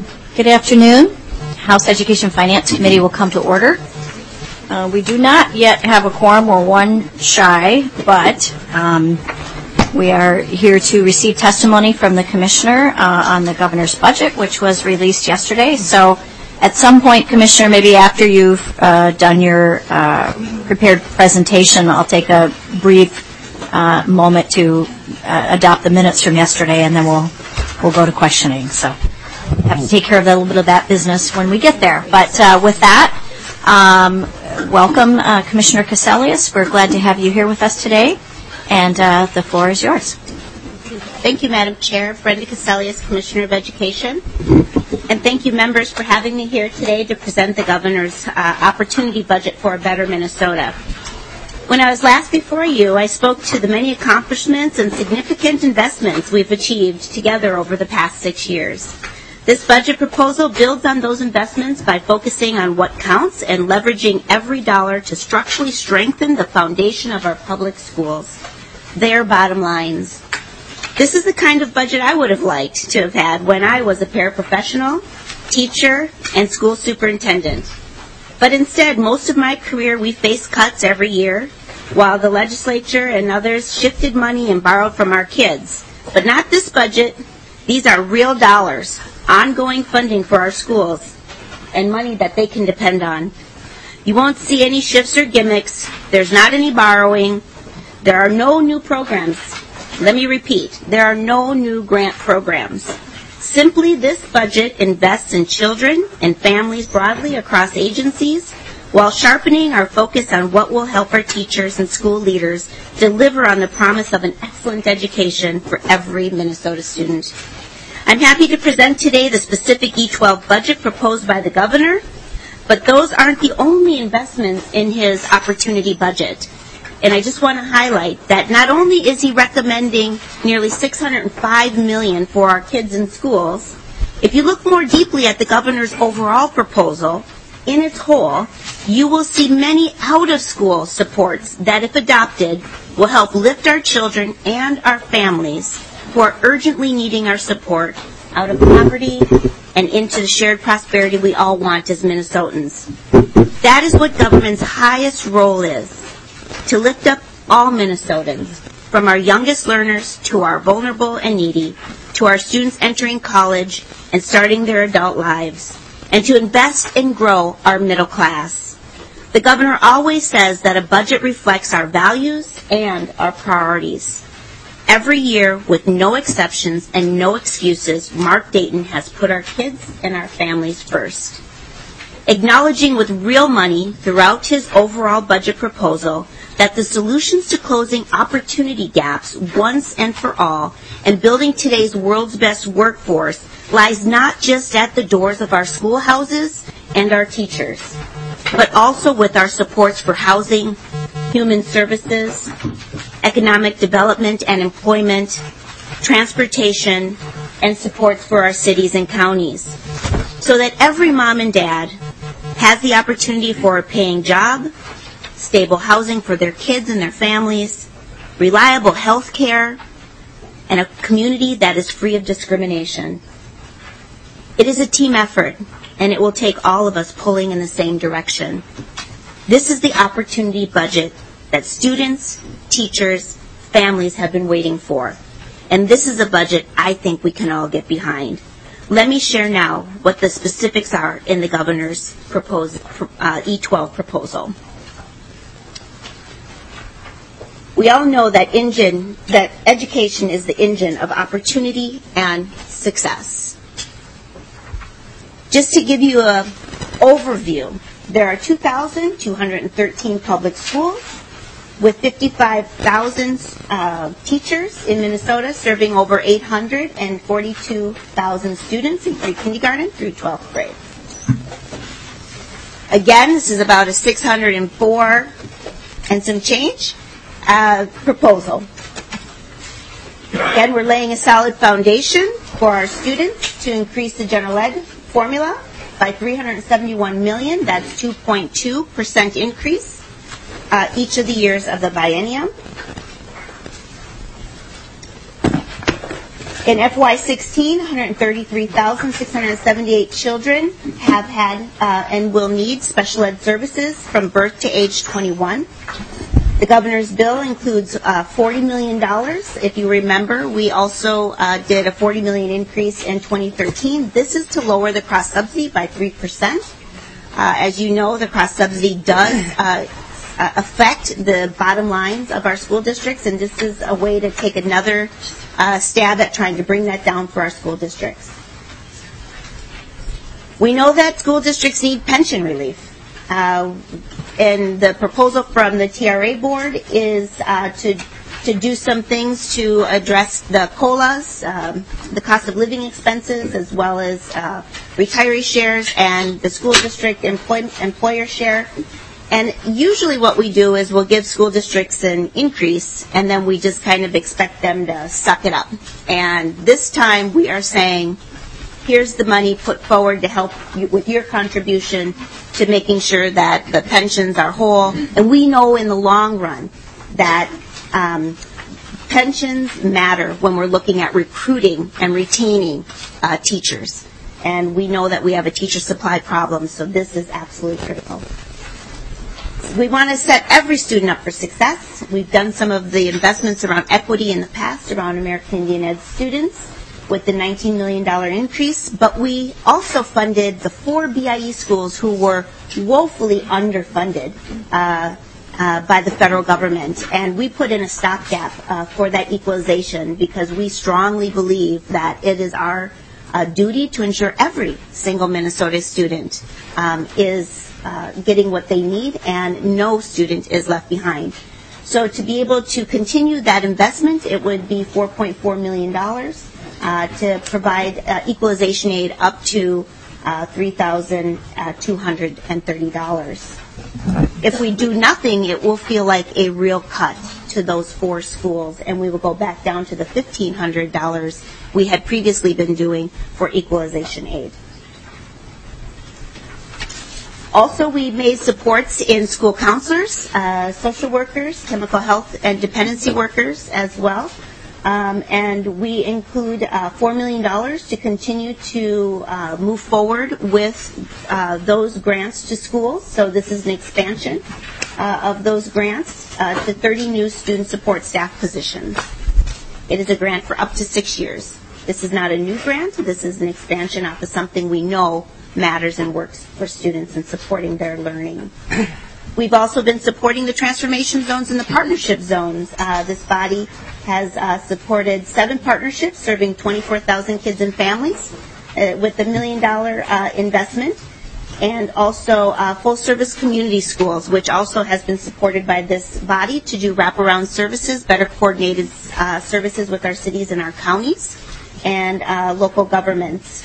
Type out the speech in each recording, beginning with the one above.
Good afternoon. House Education Finance Committee will come to order. We do not yet have a quorum. We're one shy, but we are here to receive testimony from the Commissioner on the Governor's budget, which was released yesterday. So at some point, Commissioner, maybe after you've done your prepared presentation, I'll take a brief moment to adopt the minutes from yesterday, and then we'll go to questioning. So have to take care of a little bit of that business when we get there. But with that, welcome, Commissioner Cassellius. We're glad to have you here with us today, and the floor is yours. Thank you, Madam Chair. Brenda Cassellius, Commissioner of Education. And thank you, members, for having me here today to present the Governor's Opportunity Budget for a Better Minnesota. When I was last before you, I spoke to the many accomplishments and significant investments we've achieved together over the past 6 years. This budget proposal builds on those investments by focusing on what counts and leveraging every dollar to structurally strengthen the foundation of our public schools, their bottom lines. This is the kind of budget I would have liked to have had when I was a paraprofessional, teacher, and school superintendent. But instead, most of my career, we faced cuts every year, while the legislature and others shifted money and borrowed from our kids. But not this budget. These are real dollars, ongoing funding for our schools, and money that they can depend on. You won't see any shifts or gimmicks. There's not any borrowing. There are no new programs. Let me repeat, there are no new grant programs. Simply, this budget invests in children and families broadly across agencies, while sharpening our focus on what will help our teachers and school leaders deliver on the promise of an excellent education for every Minnesota student. I'm happy to present today the specific E-12 budget proposed by the Governor, but those aren't the only investments in his opportunity budget. And I just want to highlight that not only is he recommending nearly $605 million for our kids in schools, if you look more deeply at the Governor's overall proposal, in its whole, you will see many out-of-school supports that, if adopted, will help lift our children and our families who are urgently needing our support out of poverty and into the shared prosperity we all want as Minnesotans. That is what government's highest role is, to lift up all Minnesotans, from our youngest learners to our vulnerable and needy, to our students entering college and starting their adult lives, and to invest and grow our middle class. The Governor always says that a budget reflects our values and our priorities. Every year, with no exceptions and no excuses, Mark Dayton has put our kids and our families first. Acknowledging with real money throughout his overall budget proposal that the solutions to closing opportunity gaps once and for all and building today's world's best workforce lies not just at the doors of our schoolhouses and our teachers, but also with our supports for housing, human services, economic development and employment, transportation, and supports for our cities and counties, so that every mom and dad has the opportunity for a paying job, stable housing for their kids and their families, reliable health care, and a community that is free of discrimination. It is a team effort, and it will take all of us pulling in the same direction. This is the opportunity budget that students, teachers, families have been waiting for. And this is a budget I think we can all get behind. Let me share now what the specifics are in the Governor's proposed E-12 proposal. We all know that education is the engine of opportunity and success. Just to give you an overview, there are 2,213 public schools with 55,000 teachers in Minnesota, serving over 842,000 students in pre-kindergarten through 12th grade. Again, this is about a 604 and some change proposal. Again, we're laying a solid foundation for our students to increase the general ed formula by $371 million. That's 2.2% increase each of the years of the biennium. In FY16, 133,678 children have had and will need special ed services from birth to age 21. The governor's bill includes $40 million. If you remember, we also did a $40 million increase in 2013. This is to lower the cross-subsidy by 3%. As you know, the cross-subsidy does affect the bottom lines of our school districts, and this is a way to take another stab at trying to bring that down for our school districts. We know that school districts need pension relief. And the proposal from the TRA board is to do some things to address the COLAs, the cost of living expenses, as well as retiree shares and the school district employer share. And usually what we do is we'll give school districts an increase, and then we just kind of expect them to suck it up. And this time we are saying, here's the money put forward to help you with your contribution to making sure that the pensions are whole. And we know in the long run that pensions matter when we're looking at recruiting and retaining teachers. And we know that we have a teacher supply problem, so this is absolutely critical. We want to set every student up for success. We've done some of the investments around equity in the past around American Indian Ed students with the $19 million increase, but we also funded the 4 BIE schools who were woefully underfunded by the federal government. And we put in a stopgap for that equalization because we strongly believe that it is our duty to ensure every single Minnesota student is getting what they need and no student is left behind. So to be able to continue that investment, it would be $4.4 million to provide equalization aid up to $3,230. If we do nothing, it will feel like a real cut to those 4 schools, and we will go back down to the $1,500 we had previously been doing for equalization aid. Also, we made supports in school counselors, social workers, chemical health and dependency workers as well. And we include $4 million to continue to move forward with those grants to schools. So this is an expansion of those grants to 30 new student support staff positions. It is a grant for up to 6 years. This is not a new grant. This is an expansion off of something we know matters and works for students and supporting their learning. We've also been supporting the transformation zones and the partnership zones. This body has supported 7 partnerships serving 24,000 kids and families with a $1 million investment, and also full-service community schools, which also has been supported by this body to do wraparound services, better coordinated services with our cities and our counties and local governments.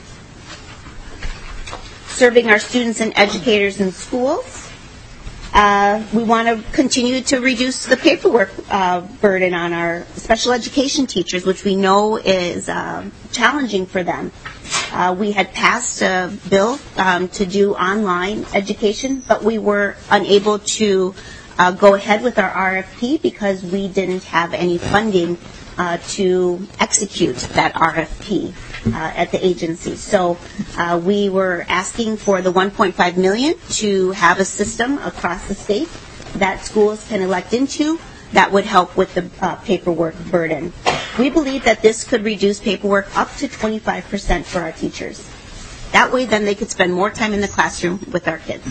Serving our students and educators in schools. We want to continue to reduce the paperwork burden on our special education teachers, which we know is challenging for them. We had passed a bill to do online education, but we were unable to go ahead with our RFP because we didn't have any funding to execute that RFP at the agency. So we were asking for the $1.5 million to have a system across the state that schools can elect into that would help with the paperwork burden. We believe that this could reduce paperwork up to 25% for our teachers. That way, then they could spend more time in the classroom with our kids.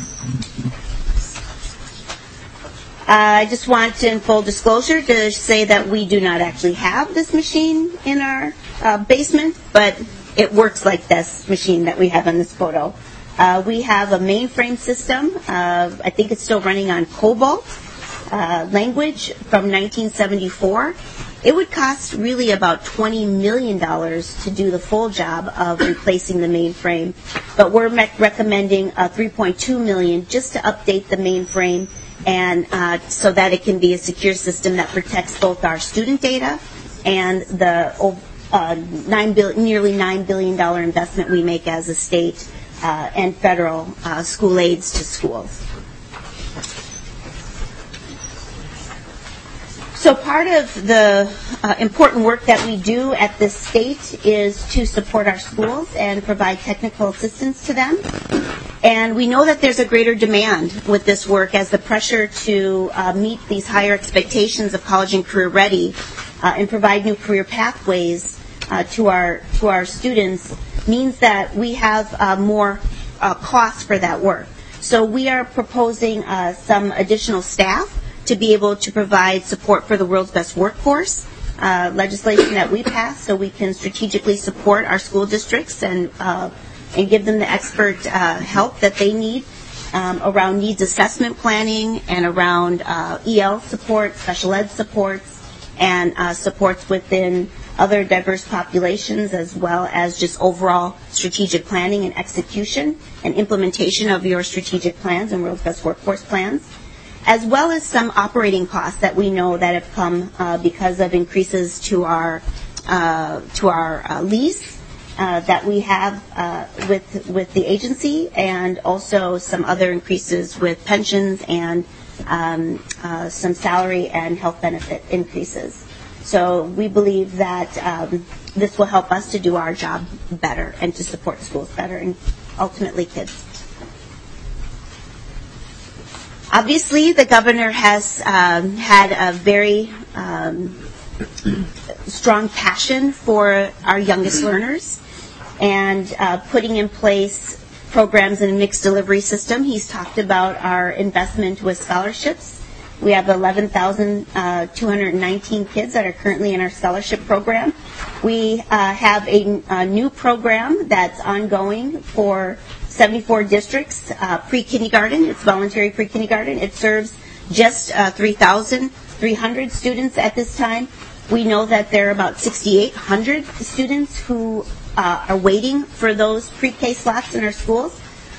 I just want, in full disclosure, to say that we do not actually have this machine in our basement, but it works like this machine that we have in this photo. We have a mainframe system. I think it's still running on COBOL language from 1974. It would cost really about $20 million to do the full job of replacing the mainframe, but we're recommending $3.2 million just to update the mainframe and so that it can be a secure system that protects both our student data and the nearly $9 billion investment we make as a state and federal school aids to schools. So part of the important work that we do at this state is to support our schools and provide technical assistance to them. And we know that there's a greater demand with this work as the pressure to meet these higher expectations of college and career ready and provide new career pathways to our students means that we have more costs for that work. So we are proposing some additional staff to be able to provide support for the world's best workforce, legislation that we passed so we can strategically support our school districts and give them the expert help that they need around needs assessment planning and around EL support, special ed supports, and supports within other diverse populations, as well as just overall strategic planning and execution and implementation of your strategic plans and world's best workforce plans, as well as some operating costs that we know that have come because of increases to our lease that we have with the agency, and also some other increases with pensions and some salary and health benefit increases. So we believe that this will help us to do our job better and to support schools better and ultimately kids. Obviously, the governor has had a very strong passion for our youngest learners and putting in place programs in a mixed delivery system. He's talked about our investment with scholarships. We have 11,219 kids that are currently in our scholarship program. We have a new program that's ongoing for 74 districts, pre-kindergarten. It's voluntary pre-kindergarten. It serves just 3,300 students at this time. We know that there are about 6,800 students who are waiting for those pre-K slots in our schools.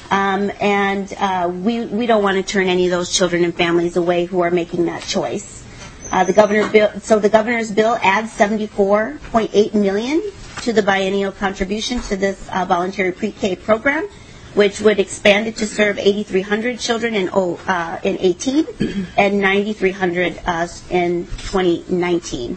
We don't want to turn any of those children and families away who are making that choice. The governor's bill adds $74.8 million to the biennial contribution to this voluntary pre-K program, which would expand it to serve 8,300 children in 18 and 9,300 in 2019.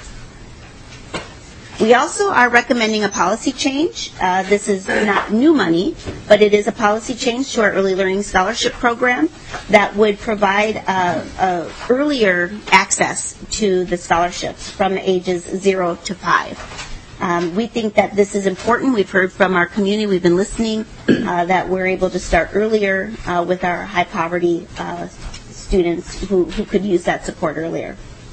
We also are recommending a policy change. This is not new money, but it is a policy change to our Early Learning Scholarship Program that would provide earlier access to the scholarships from ages 0 to 5. We think that this is important. We've heard from our community, we've been listening, that we're able to start earlier with our high poverty students who could use that support earlier.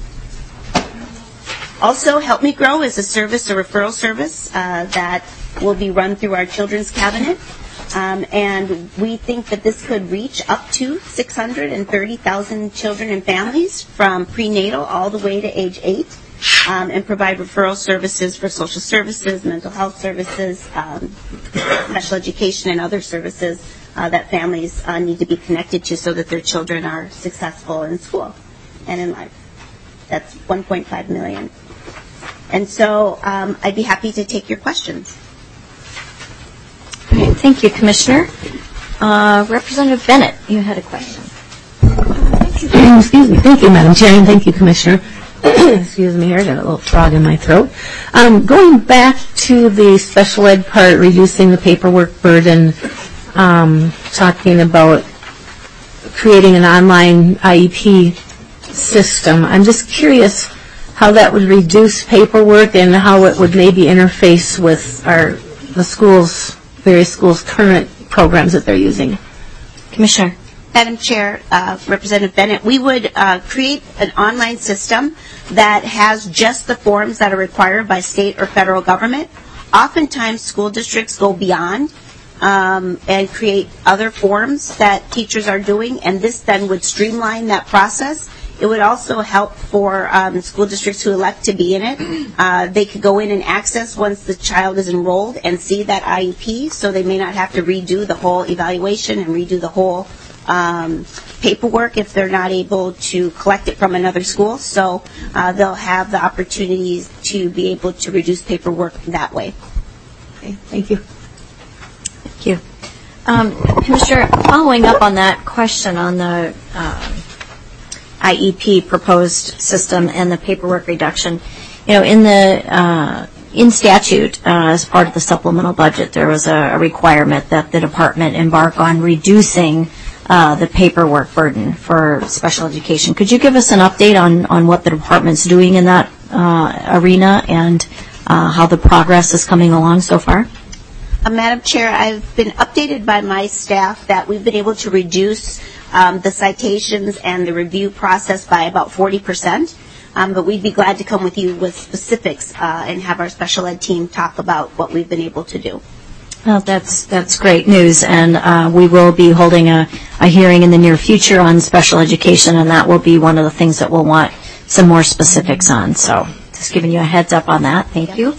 Also, Help Me Grow is a referral service that will be run through our Children's Cabinet. And we think that this could reach up to 630,000 children and families from prenatal all the way to age 8 and provide referral services for social services, mental health services, special education, and other services that families need to be connected to so that their children are successful in school and in life. That's $1.5 million. And so I'd be happy to take your questions. All right, thank you, Commissioner. Representative Bennett, you had a question. Excuse me. Thank you, Madam Chair, and thank you, Commissioner. Excuse me here, I got a little frog in my throat. Going back to the special ed part, reducing the paperwork burden, talking about creating an online IEP system, I'm just curious how that would reduce paperwork and how it would maybe interface with various schools' current programs that they're using. Commissioner. Madam Chair, Representative Bennett, we would create an online system that has just the forms that are required by state or federal government. Oftentimes, school districts go beyond and create other forms that teachers are doing, and this then would streamline that process. It would also help for school districts who elect to be in it. They could go in and access once the child is enrolled and see that IEP, so they may not have to redo the whole evaluation and redo the whole paperwork if they're not able to collect it from another school. So they'll have the opportunities to be able to reduce paperwork that way. Okay, thank you. Thank you. Commissioner, following up on that question on the IEP proposed system and the paperwork reduction. In statute, as part of the supplemental budget, there was a requirement that the department embark on reducing the paperwork burden for special education. Could you give us an update on what the department's doing in that arena and how the progress is coming along so far? Madam Chair, I've been updated by my staff that we've been able to reduce the citations and the review process by about 40%. But we'd be glad to come with you with specifics and have our special ed team talk about what we've been able to do. Well, that's great news, and we will be holding a hearing in the near future on special education, and that will be one of the things that we'll want some more specifics on. So just giving you a heads up on that. Thank you.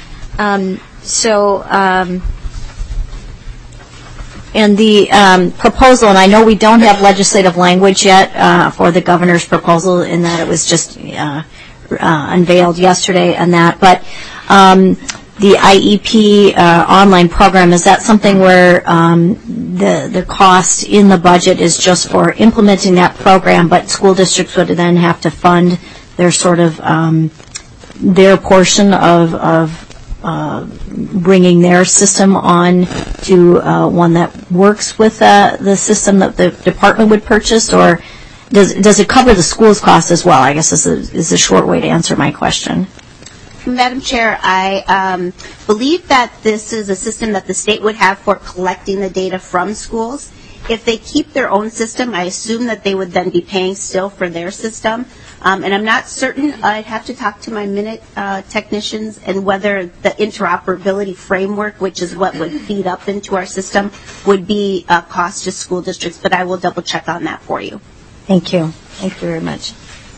And the proposal, and I know we don't have legislative language yet for the governor's proposal in that it was just unveiled yesterday and that, but the IEP online program, is that something where the cost in the budget is just for implementing that program, but school districts would then have to fund their sort of their portion of bringing their system on to one that works with the system that the department would purchase, or does it cover the school's costs as well? I guess is a short way to answer my question. Madam Chair, I believe that this is a system that the state would have for collecting the data from schools. If they keep their own system, I assume that they would then be paying still for their system. And I'm not certain. I'd have to talk to my Minute technicians and whether the interoperability framework, which is what would feed up into our system, would be a cost to school districts. But I will double check on that for you. Thank you. Thank you very much.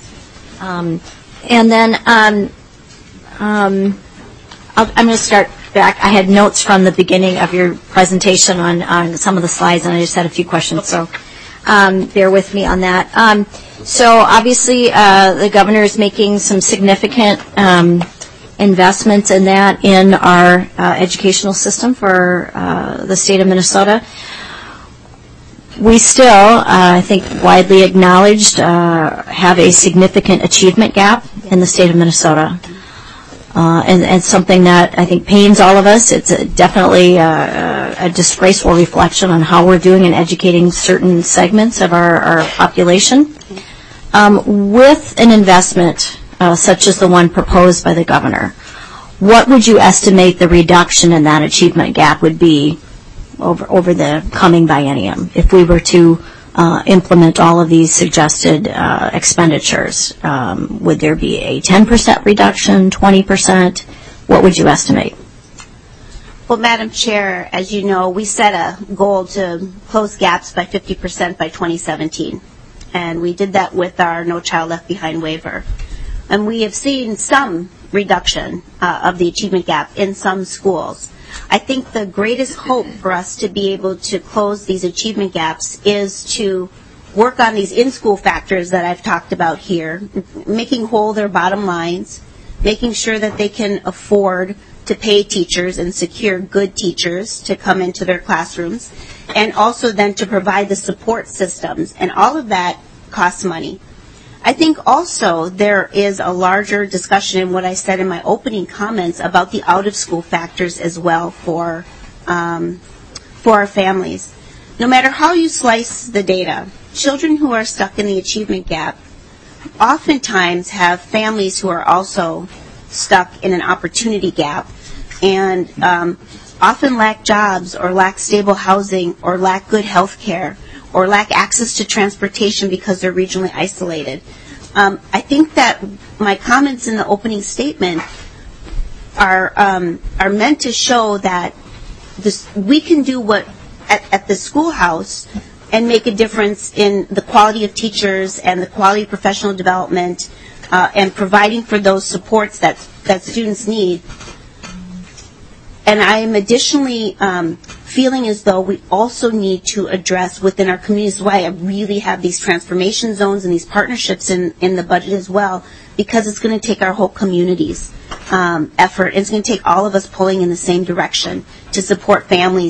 And then I'm going to start back. I had notes from the beginning of your presentation on some of the slides, and I just had a few questions, so bear with me on that. So obviously the governor is making some significant investments in that in our educational system for the state of Minnesota. We still, I think widely acknowledged, have a significant achievement gap in the state of Minnesota. And something that I think pains all of us. It's definitely a disgraceful reflection on how we're doing in educating certain segments of our population. With an investment such as the one proposed by the governor, what would you estimate the reduction in that achievement gap would be over the coming biennium if we were to implement all of these suggested expenditures? Would there be a 10% reduction, 20%? What would you estimate? Well, Madam Chair, as you know, we set a goal to close gaps by 50% by 2017. And we did that with our No Child Left Behind waiver. And we have seen some reduction of the achievement gap in some schools. I think the greatest hope for us to be able to close these achievement gaps is to work on these in-school factors that I've talked about here, making whole their bottom lines, making sure that they can afford to pay teachers and secure good teachers to come into their classrooms, and also then to provide the support systems. And all of that costs money. I think also there is a larger discussion in what I said in my opening comments about the out-of-school factors as well for our families. No matter how you slice the data, children who are stuck in the achievement gap oftentimes have families who are also stuck in an opportunity gap and often lack jobs or lack stable housing or lack good health care or lack access to transportation because they're regionally isolated. I think that my comments in the opening statement are meant to show that we can do what at the schoolhouse and make a difference in the quality of teachers and the quality of professional development and providing for those supports that students need. And I am additionally feeling as though we also need to address within our communities why I really have these transformation zones and these partnerships in the budget as well, because it's going to take our whole community's effort. It's going to take all of us pulling in the same direction to support families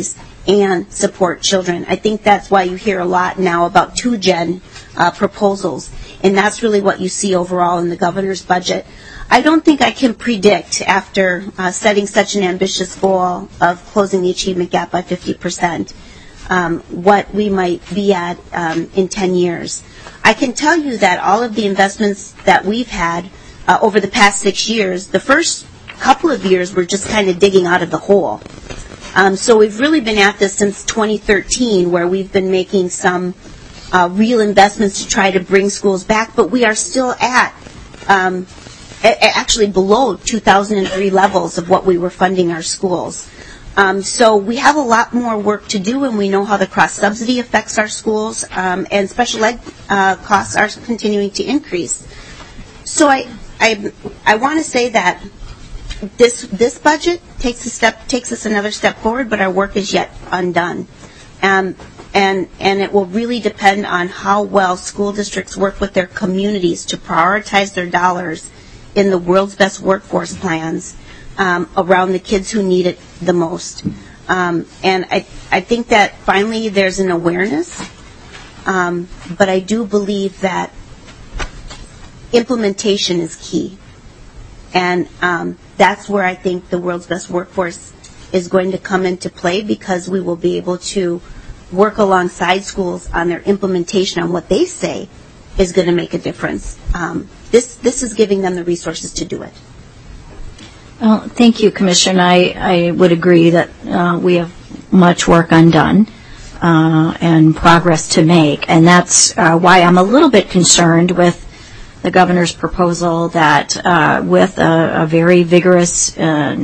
and support children. I think that's why you hear a lot now about 2-gen proposals, and that's really what you see overall in the governor's budget. I don't think I can predict, after setting such an ambitious goal of closing the achievement gap by 50%, what we might be at in 10 years. I can tell you that all of the investments that we've had over the past 6 years, the first couple of years were just kind of digging out of the hole. So we've really been at this since 2013, where we've been making some real investments to try to bring schools back, but we are still at actually below 2003 levels of what we were funding our schools. So we have a lot more work to do, and we know how the cross-subsidy affects our schools, and special ed costs are continuing to increase. So I want to say that this budget takes us another step forward, but our work is yet undone. And it will really depend on how well school districts work with their communities to prioritize their dollars in the world's best workforce plans around the kids who need it the most. And I think that finally there's an awareness, but I do believe that implementation is key. And that's where I think the world's best workforce is going to come into play, because we will be able to work alongside schools on their implementation on what they say is going to make a difference. This is giving them the resources to do it. Well, thank you, Commissioner. I would agree that we have much work undone and progress to make, and that's why I'm a little bit concerned with the governor's proposal that with a very vigorous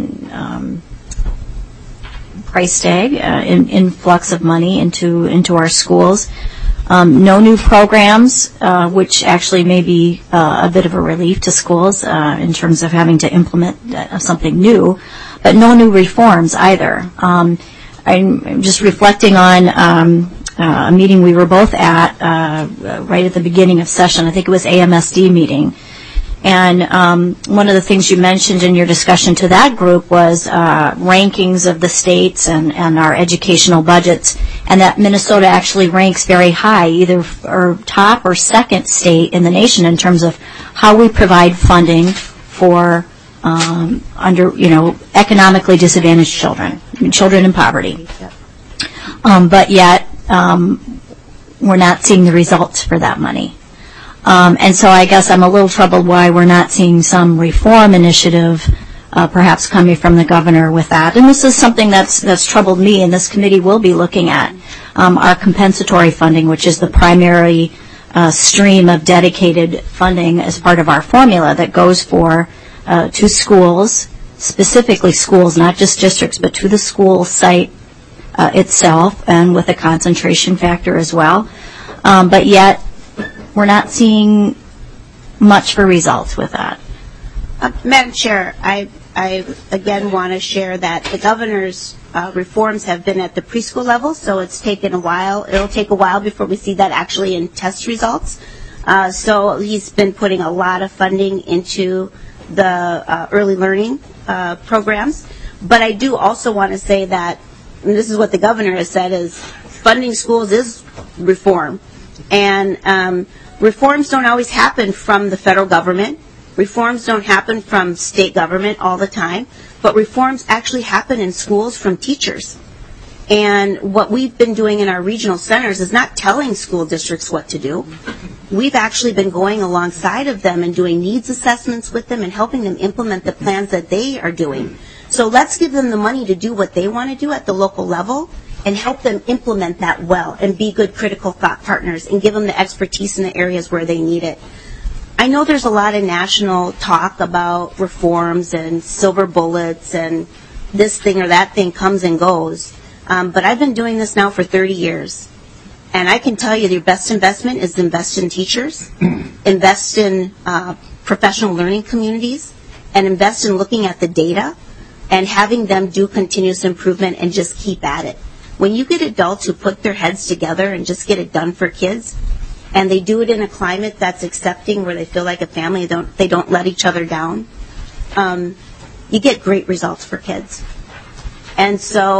price tag, influx of money into our schools, no new programs, which actually may be a bit of a relief to schools in terms of having to implement something new, but no new reforms either. I'm just reflecting on a meeting we were both at right at the beginning of session. I think it was AMSD meeting. And one of the things you mentioned in your discussion to that group was rankings of the states and our educational budgets, and that Minnesota actually ranks very high, either or top or second state in the nation in terms of how we provide funding for economically disadvantaged children in poverty. But yet we're not seeing the results for that money. And so I guess I'm a little troubled why we're not seeing some reform initiative perhaps coming from the governor with that. And this is something that's troubled me, and this committee will be looking at our compensatory funding, which is the primary stream of dedicated funding as part of our formula that goes to schools, specifically schools, not just districts, but to the school site itself, and with a concentration factor as well. But yet we're not seeing much for results with that. Madam Chair, I again want to share that the governor's reforms have been at the preschool level, so it's taken a while. It'll take a while before we see that actually in test results. So he's been putting a lot of funding into the early learning programs. But I do also want to say that, and this is what the governor has said, is funding schools is reform. And reforms don't always happen from the federal government. Reforms don't happen from state government all the time. But reforms actually happen in schools from teachers. And what we've been doing in our regional centers is not telling school districts what to do. We've actually been going alongside of them and doing needs assessments with them and helping them implement the plans that they are doing. So let's give them the money to do what they want to do at the local level and help them implement that well and be good critical thought partners and give them the expertise in the areas where they need it. I know there's a lot of national talk about reforms and silver bullets and this thing or that thing comes and goes, but I've been doing this now for 30 years. And I can tell you your best investment is invest in teachers, invest in professional learning communities, and invest in looking at the data and having them do continuous improvement and just keep at it. When you get adults who put their heads together and just get it done for kids, and they do it in a climate that's accepting where they feel like a family, they don't let each other down, you get great results for kids. And so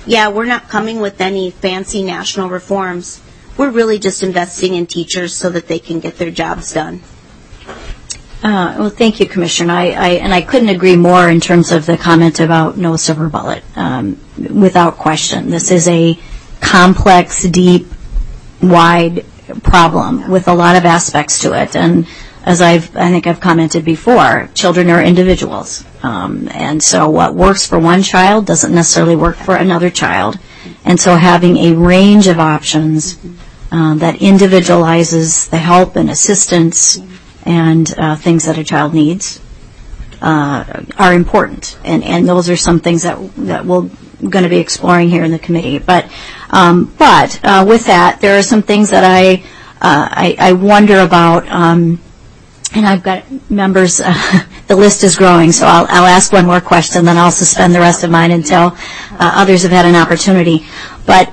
yeah, we're not coming with any fancy national reforms. We're really just investing in teachers so that they can get their jobs done. Well, thank you, Commissioner. And I couldn't agree more in terms of the comment about no silver bullet. Without question, this is a complex, deep, wide problem with a lot of aspects to it. And as I think I've commented before, children are individuals. And so what works for one child doesn't necessarily work for another child. And so having a range of options that individualizes the help and assistance and things that a child needs are important. And those are some things that we're going to be exploring here in the committee. But with that, there are some things that I wonder about. And I've got members, the list is growing, so I'll ask one more question, then I'll suspend the rest of mine until others have had an opportunity. But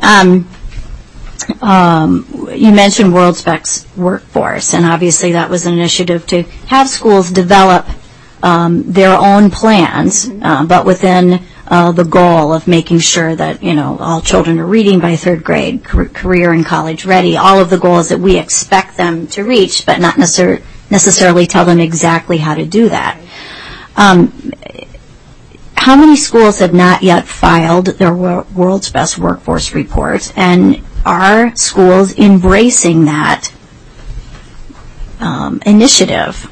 you mentioned World Specs Workforce, and obviously that was an initiative to have schools develop their own plans, but within the goal of making sure that, all children are reading by third grade, career and college ready, all of the goals that we expect them to reach, but not necessarily tell them exactly how to do that. How many schools have not yet filed their World's Best Workforce Report, and are schools embracing that initiative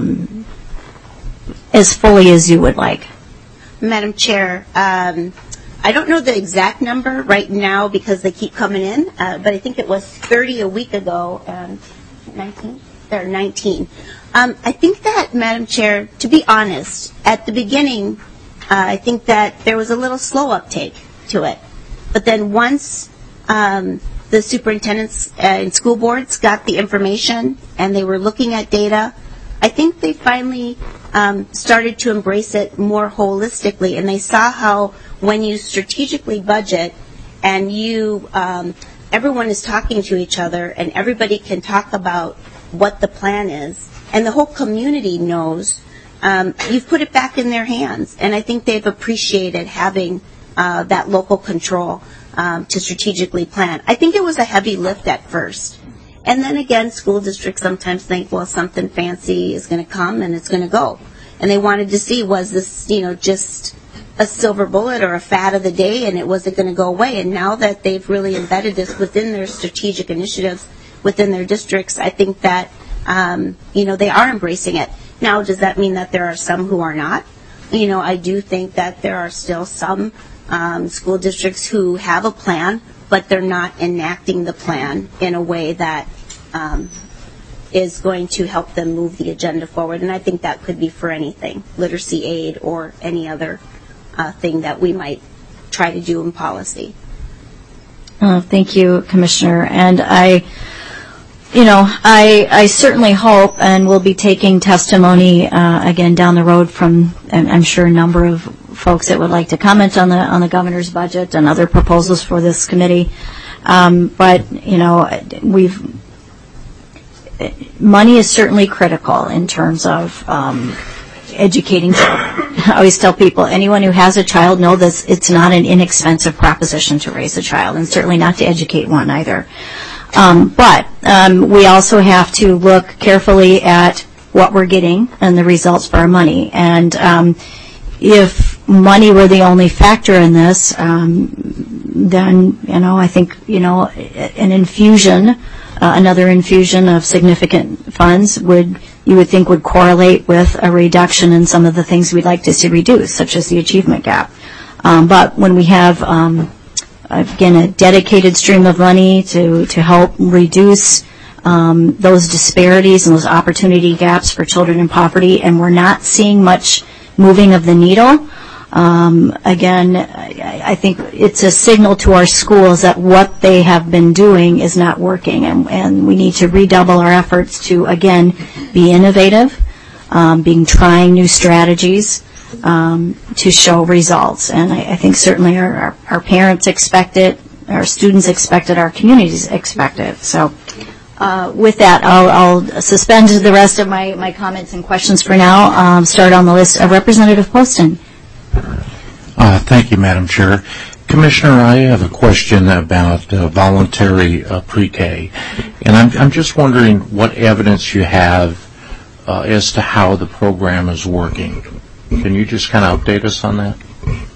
as fully as you would like? Madam Chair, I don't know the exact number right now because they keep coming in, but I think it was 30 a week ago, 19? There are 19. I think that, Madam Chair, to be honest, at the beginning, I think that there was a little slow uptake to it. But then once the superintendents and school boards got the information and they were looking at data, I think they finally started to embrace it more holistically. And they saw how when you strategically budget and you everyone is talking to each other and everybody can talk about what the plan is, and the whole community knows, you've put it back in their hands. And I think they've appreciated having that local control to strategically plan. I think it was a heavy lift at first. And then again, school districts sometimes think, well, something fancy is going to come and it's going to go. And they wanted to see, was this, just a silver bullet or a fad of the day, and was it going to go away? And now that they've really embedded this within their strategic initiatives, within their districts, I think that, they are embracing it. Now, does that mean that there are some who are not? I do think that there are still some school districts who have a plan, but they're not enacting the plan in a way that is going to help them move the agenda forward. And I think that could be for anything, literacy aid or any other thing that we might try to do in policy. Thank you, Commissioner. And I certainly hope, and we'll be taking testimony again down the road from, I'm sure, a number of folks that would like to comment on the governor's budget and other proposals for this committee. But money is certainly critical in terms of educating children. I always tell people, anyone who has a child knows that it's not an inexpensive proposition to raise a child, and certainly not to educate one either. But we also have to look carefully at what we're getting and the results for our money. And if money were the only factor in this, then, I think, an infusion, another infusion of significant funds you would think would correlate with a reduction in some of the things we'd like to see reduced, such as the achievement gap. But when we have again, a dedicated stream of money to help reduce those disparities and those opportunity gaps for children in poverty, and we're not seeing much moving of the needle. Again, I think it's a signal to our schools that what they have been doing is not working, and we need to redouble our efforts to, again, be innovative, trying new strategies, to show results. And I think certainly our parents expect it, our students expect it, our communities expect it. So with that, I'll suspend the rest of my comments and questions for now. Start on the list of Representative Poston. Thank you, Madam Chair. Commissioner, I have a question about voluntary pre-K, and I'm just wondering what evidence you have as to how the program is working. Can you just kind of update us on that?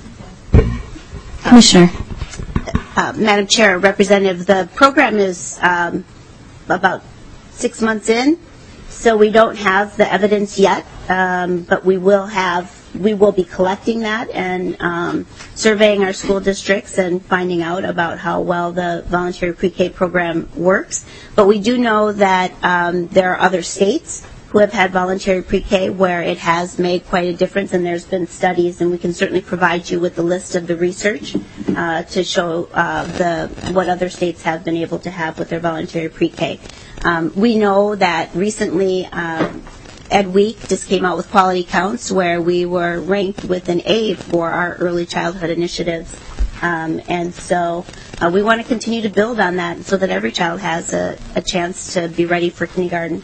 Commissioner. Madam Chair, Representative, the program is about 6 months in, so we don't have the evidence yet, but we will be collecting that and surveying our school districts and finding out about how well the voluntary pre-K program works. But we do know that there are other states who have had voluntary pre-K where it has made quite a difference, and there's been studies, and we can certainly provide you with the list of the research to show what other states have been able to have with their voluntary pre-K. We know that recently Ed Week just came out with quality counts where we were ranked with an A for our early childhood initiatives. And so we want to continue to build on that so that every child has a chance to be ready for kindergarten.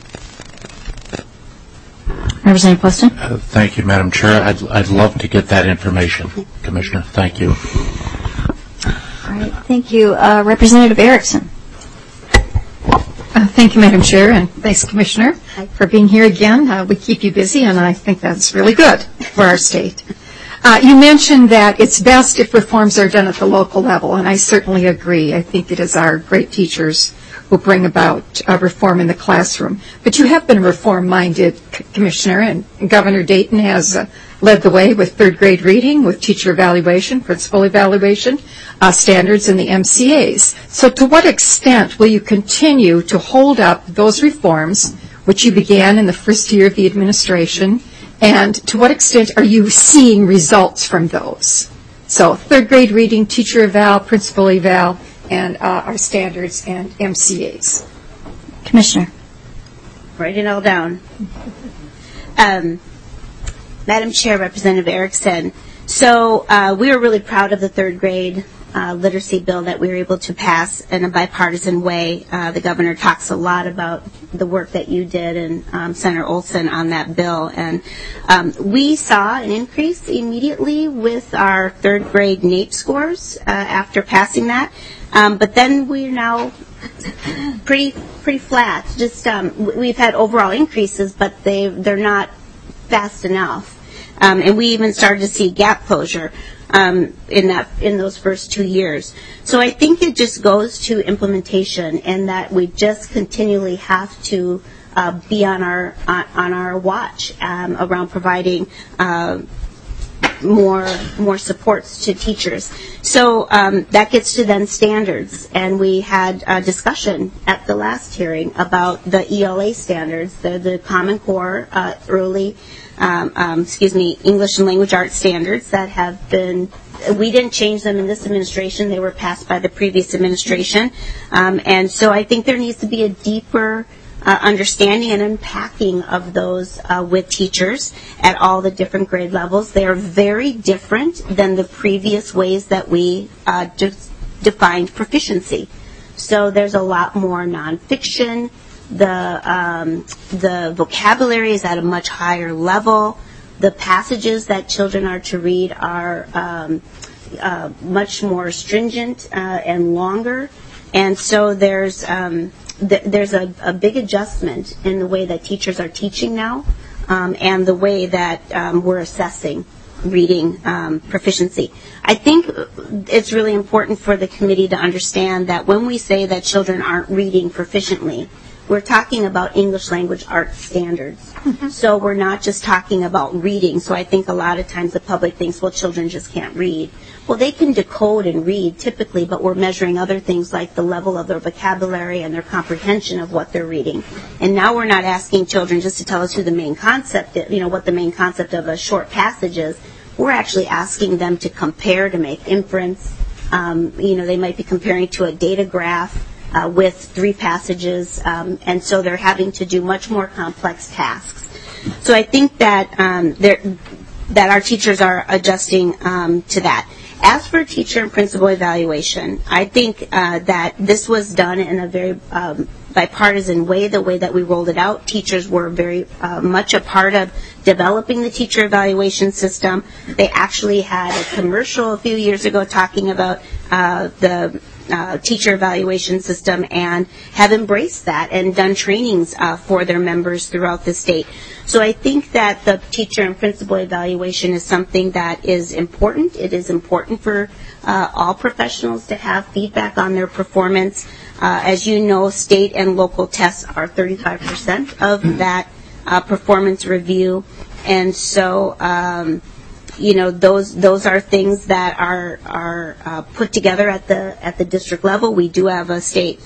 Representative Poston? Thank you, Madam Chair. I'd love to get that information, Commissioner. Thank you. All right, thank you. Representative Erickson. Thank you, Madam Chair, and thanks, Commissioner, for being here again. We keep you busy, and I think that's really good for our state. You mentioned that it's best if reforms are done at the local level, and I certainly agree. I think it is our great teachers who bring about reform in the classroom. But you have been reform-minded, Commissioner, and Governor Dayton has led the way with third grade reading, with teacher evaluation, principal evaluation, standards, and the MCAs. So to what extent will you continue to hold up those reforms, which you began in the first year of the administration, and to what extent are you seeing results from those? So third grade reading, teacher eval, principal eval, and our standards and MCAs. Commissioner. Write it all down. Madam Chair, Representative Erickson, so we are really proud of the third grade literacy bill that we were able to pass in a bipartisan way. The governor talks a lot about the work that you did and Senator Olson on that bill. And we saw an increase immediately with our third grade NAEP scores after passing that. But then we're now pretty flat. Just we've had overall increases, but they're not fast enough. And we even started to see gap closure in those first 2 years. So I think it just goes to implementation, and that we just continually have to be on our watch around providing more supports to teachers. So that gets to then standards, and we had a discussion at the last hearing about the ELA standards, the Common Core early English and Language Arts standards that have been, we didn't change them in this administration, they were passed by the previous administration. And so I think there needs to be a deeper understanding and unpacking of those with teachers at all the different grade levels. They are very different than the previous ways that we just defined proficiency. So there's a lot more nonfiction. The vocabulary is at a much higher level. The passages that children are to read are much more stringent and longer. And so there's a big adjustment in the way that teachers are teaching now and the way that we're assessing reading proficiency. I think it's really important for the committee to understand that when we say that children aren't reading proficiently, we're talking about English language arts standards. Mm-hmm. So we're not just talking about reading. So I think a lot of times the public thinks, well, children just can't read. Well, they can decode and read typically, but we're measuring other things like the level of their vocabulary and their comprehension of what they're reading. And now we're not asking children just to tell us who the main concept is, what the main concept of a short passage is. We're actually asking them to compare, to make inference. They might be comparing to a data graph with 3 passages, and so they're having to do much more complex tasks. So I think that that our teachers are adjusting to that. As for teacher and principal evaluation, I think that this was done in a very bipartisan way, the way that we rolled it out. Teachers were very much a part of developing the teacher evaluation system. They actually had a commercial a few years ago talking about the teacher evaluation system, and have embraced that and done trainings for their members throughout the state. So I think that the teacher and principal evaluation is something that is important. It is important for all professionals to have feedback on their performance. As you know, state and local tests are 35% of that performance review. And so those are things that are put together at the district level. We do have a state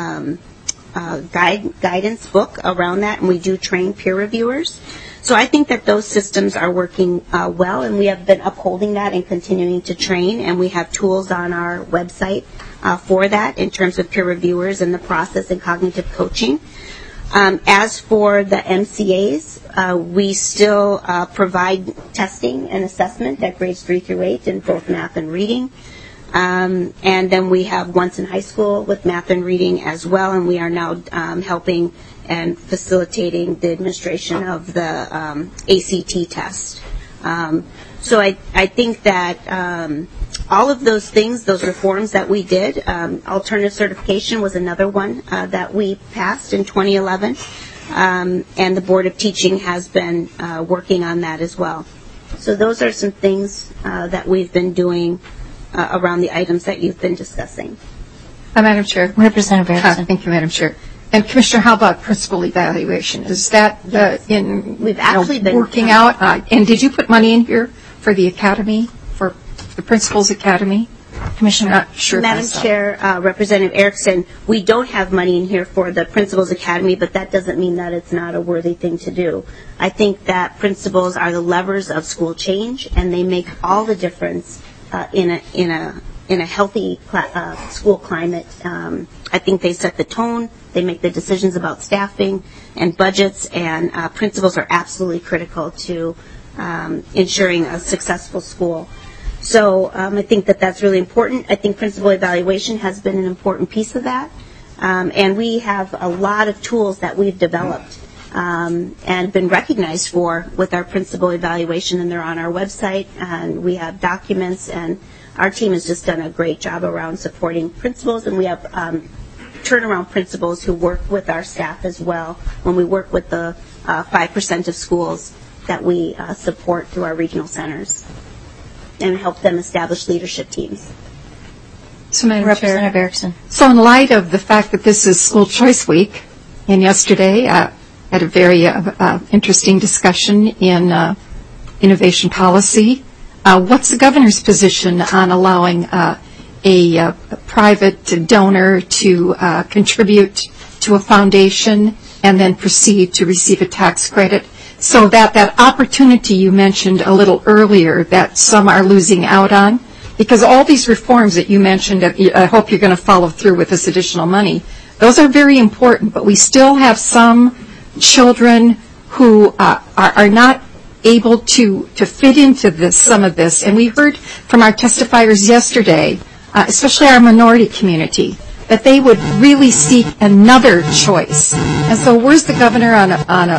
guidance book around that, and we do train peer reviewers. So I think that those systems are working well, and we have been upholding that and continuing to train, and we have tools on our website for that in terms of peer reviewers and the process and cognitive coaching. As for the MCAs, we still provide testing and assessment at grades 3 through 8 in both math and reading. And then we have once in high school with math and reading as well, and we are now helping and facilitating the administration of the ACT test. So I think that all of those things, those reforms that we did, alternative certification was another one that we passed in 2011, and the Board of Teaching has been working on that as well. So those are some things that we've been doing around the items that you've been discussing. Madam Chair. Representative Erickson. Thank you, Madam Chair. And Commissioner, how about principal evaluation? Is that We've actually been working out? And did you put money in here for the academy, for the Principals Academy? Commissioner, not sure. Madam Chair, Representative Erickson, we don't have money in here for the Principals Academy, but that doesn't mean that it's not a worthy thing to do. I think that principals are the levers of school change, and they make all the difference in a healthy school climate. I think they set the tone. They make the decisions about staffing and budgets, and principals are absolutely critical to ensuring a successful school. So I think that that's really important. I think principal evaluation has been an important piece of that. And we have a lot of tools that we've developed and been recognized for with our principal evaluation, and they're on our website, and we have documents, and our team has just done a great job around supporting principals, and we have turnaround principals who work with our staff as well when we work with the 5% of schools that we support through our regional centers and help them establish leadership teams. So, Madam Representative Chair, Erickson. so in light of the fact that this is School Choice Week, and yesterday had a very interesting discussion in innovation policy, what's the governor's position on allowing a private donor to contribute to a foundation and then proceed to receive a tax credit, so that opportunity you mentioned a little earlier that some are losing out on? Because all these reforms that you mentioned, I hope you're going to follow through with this additional money, those are very important, but we still have some children who are not able to fit into this, some of this. And we heard from our testifiers yesterday, especially our minority community, that they would really seek another choice. And so where's the governor on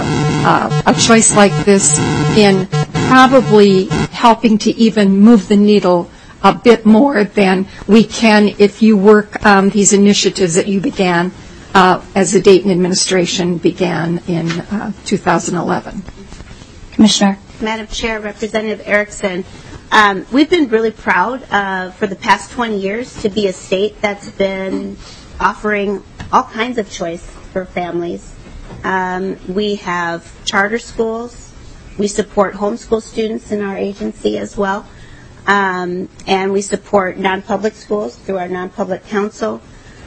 a choice like this in probably helping to even move the needle a bit more than we can if you work on these initiatives that you began as the Dayton administration began in 2011? Commissioner. Madam Chair, Representative Erickson, we've been really proud for the past 20 years to be a state that's been offering all kinds of choice for families. We have charter schools. We support homeschool students in our agency as well. And we support non-public schools through our non-public council.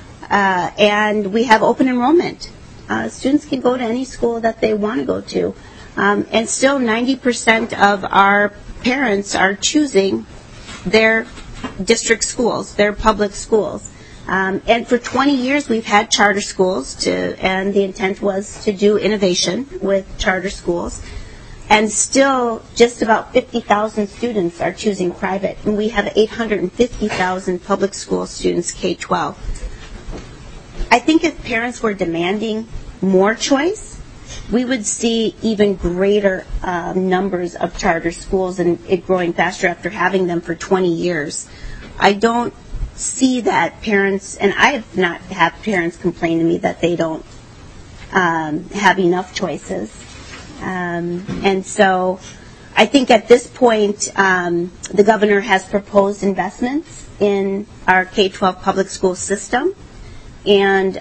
And we have open enrollment. Students can go to any school that they want to go to. And still 90% of our parents are choosing their district schools, their public schools. And for 20 years we've had charter schools, and the intent was to do innovation with charter schools. And still just about 50,000 students are choosing private. And we have 850,000 public school students, K-12. I think if parents were demanding more choice, we would see even greater numbers of charter schools and it growing faster after having them for 20 years. I don't see that parents, and I have not had parents complain to me that they don't have enough choices. And so I think at this point, the governor has proposed investments in our K-12 public school system. And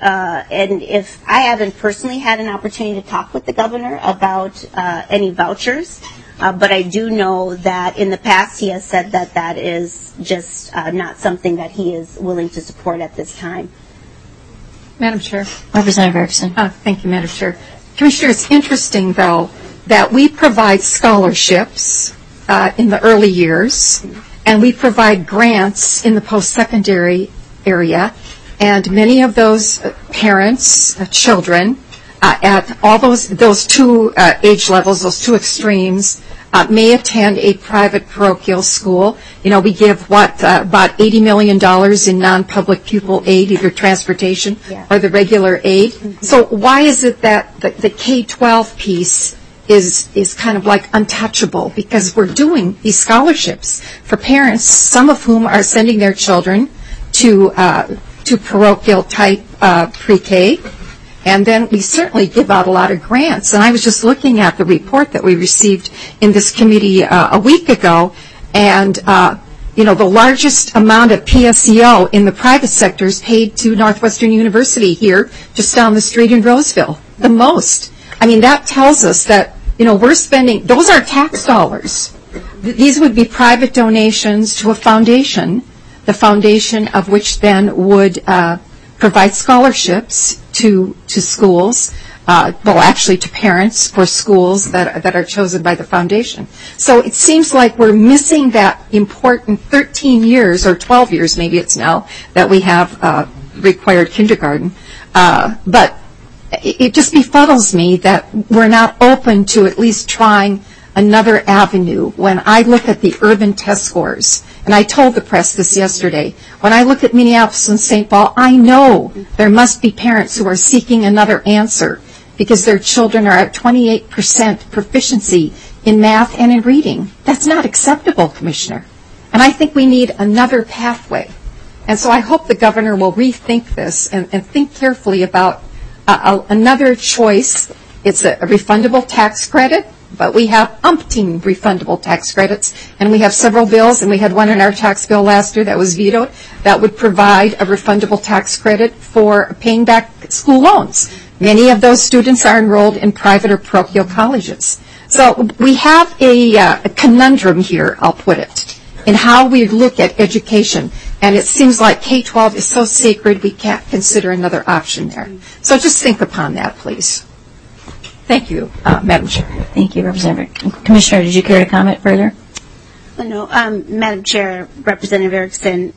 if I haven't personally had an opportunity to talk with the governor about any vouchers, but I do know that in the past he has said that that is just not something that he is willing to support at this time. Madam Chair. Representative Erickson. Thank you, Madam Chair. Commissioner, it's interesting, though, that we provide scholarships in the early years, and we provide grants in the post-secondary area, and many of those parents, children, at all those two age levels, those two extremes, may attend a private parochial school. You know, we give, about $80 million in non-public pupil aid, either transportation or the regular aid. So why is it that the K-12 piece is kind of like untouchable? Because we're doing these scholarships for parents, some of whom are sending their children to parochial type pre-K. And then we certainly give out a lot of grants. And I was just looking at the report that we received in this committee a week ago. And, the largest amount of PSEO in the private sector is paid to Northwestern University here, just down the street in Roseville. The most. I mean, that tells us that, we're spending, those are tax dollars. These would be private donations to a foundation, the foundation of which then would provide scholarships to schools, actually to parents for schools that are chosen by the foundation. So it seems like we're missing that important 13 years or 12 years, maybe it's now, that we have required kindergarten. But it just befuddles me that we're not open to at least trying another avenue. When I look at the urban test scores, and I told the press this yesterday, when I look at Minneapolis and St. Paul, I know there must be parents who are seeking another answer because their children are at 28% proficiency in math and in reading. That's not acceptable, Commissioner. And I think we need another pathway. And so I hope the governor will rethink this and think carefully about another choice. It's a refundable tax credit. But we have umpteen refundable tax credits, and we have several bills, and we had one in our tax bill last year that was vetoed, that would provide a refundable tax credit for paying back school loans. Many of those students are enrolled in private or parochial colleges. So we have a conundrum here, I'll put it, in how we look at education. And it seems like K-12 is so sacred we can't consider another option there. So just think upon that, please. Thank you, Madam Chair. Thank you, Representative. Commissioner, did you care to comment further? No, Madam Chair, Representative Erickson,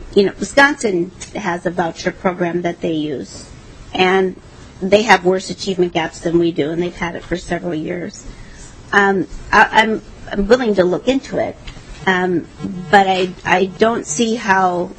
Wisconsin has a voucher program that they use, and they have worse achievement gaps than we do, and they've had it for several years. I'm willing to look into it, but I don't see how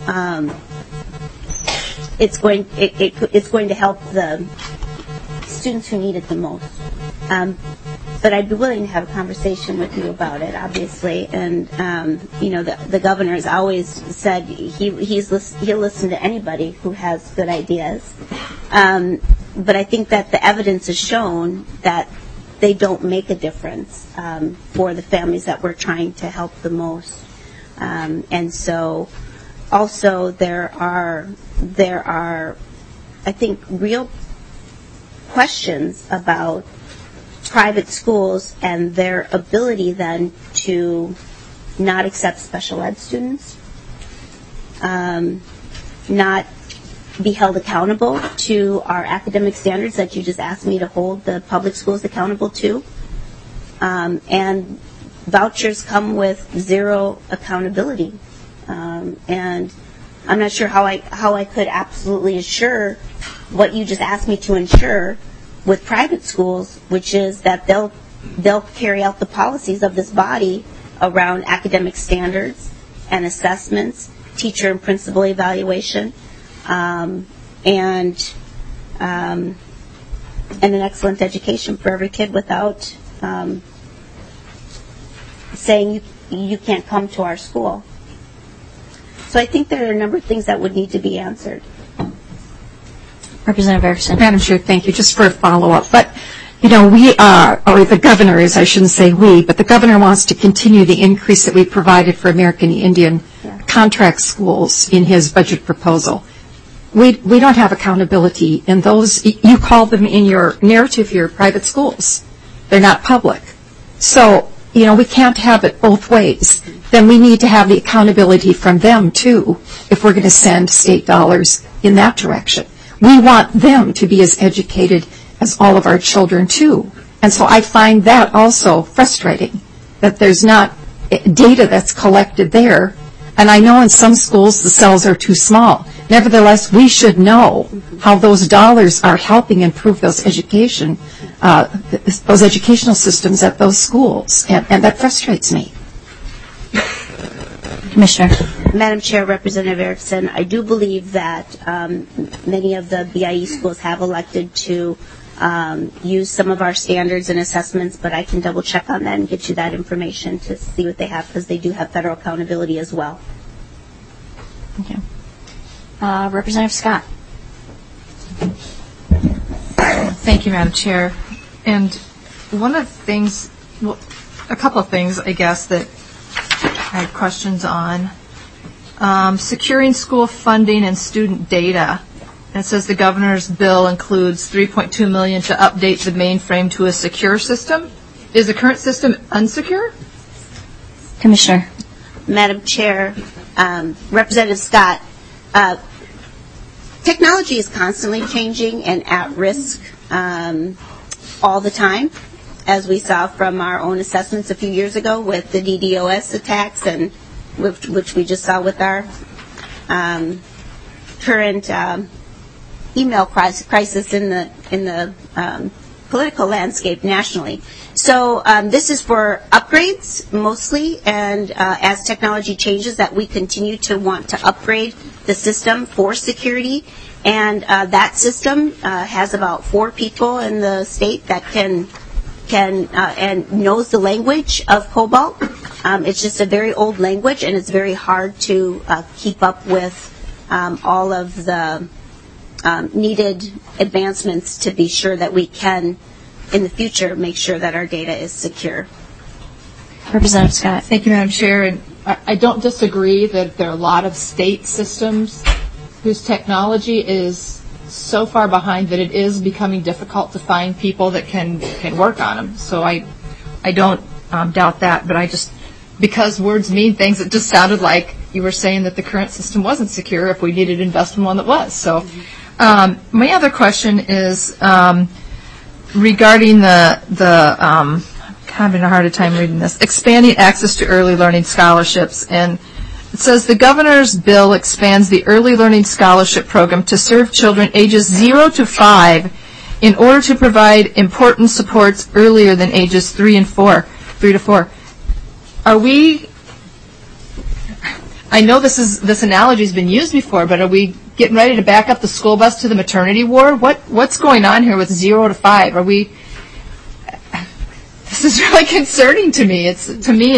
it's going to help the students who need it the most. But I'd be willing to have a conversation with you about it, obviously. And, the governor has always said he'll listen to anybody who has good ideas. But I think that the evidence has shown that they don't make a difference for the families that we're trying to help the most. And so also there are, I think, real questions about private schools and their ability then to not accept special ed students, not be held accountable to our academic standards that you just asked me to hold the public schools accountable to. And vouchers come with zero accountability. And I'm not sure how I could absolutely assure what you just asked me to ensure with private schools, which is that they'll carry out the policies of this body around academic standards and assessments, teacher and principal evaluation, and an excellent education for every kid without saying you can't come to our school. So I think there are a number of things that would need to be answered. Representative Erickson. Madam Chair, thank you. Just for a follow-up. But, we are, or the governor is, I shouldn't say we, but the governor wants to continue the increase that we provided for American Indian contract schools in his budget proposal. We don't have accountability in those. You call them in your narrative here private schools. They're not public. So, we can't have it both ways. Then we need to have the accountability from them, too, if we're going to send state dollars in that direction. We want them to be as educated as all of our children, too. And so I find that also frustrating, that there's not data that's collected there. And I know in some schools the cells are too small. Nevertheless, we should know how those dollars are helping improve those educational systems at those schools. And that frustrates me. Commissioner. Madam Chair, Representative Erickson, I do believe that many of the BIE schools have elected to use some of our standards and assessments, but I can double check on that and get you that information to see what they have, because they do have federal accountability as well. Okay. Representative Scott. Thank you, Madam Chair. And one of the things, well, a couple of things, I guess, that I had questions on. Securing school funding and student data. And it says the governor's bill includes $3.2 million to update the mainframe to a secure system. Is the current system unsecure? Commissioner. Madam Chair, Representative Scott, technology is constantly changing and at risk all the time, as we saw from our own assessments a few years ago with the DDoS attacks, and which we just saw with our current email crisis in the political landscape nationally. So this is for upgrades mostly, and as technology changes, that we continue to want to upgrade the system for security. And that system has about 4 people in the state that can and knows the language of COBOL. It's just a very old language, and it's very hard to keep up with all of the needed advancements to be sure that we can, in the future, make sure that our data is secure. Representative Scott. Thank you, Madam Chair. And I don't disagree that there are a lot of state systems whose technology is so far behind that it is becoming difficult to find people that can work on them. So I don't doubt that, but I just, because words mean things, it just sounded like you were saying that the current system wasn't secure if we needed to invest in one that was. So my other question is regarding the I'm having a harder time reading this, expanding access to early learning scholarships. And it says the governor's bill expands the early learning scholarship program to serve children ages 0 to 5 in order to provide important supports earlier than ages 3 to 4. Are we, I know this analogy has been used before, but are we getting ready to back up the school bus to the maternity ward? What's going on here with 0 to 5? Are we, this is really concerning to me. It's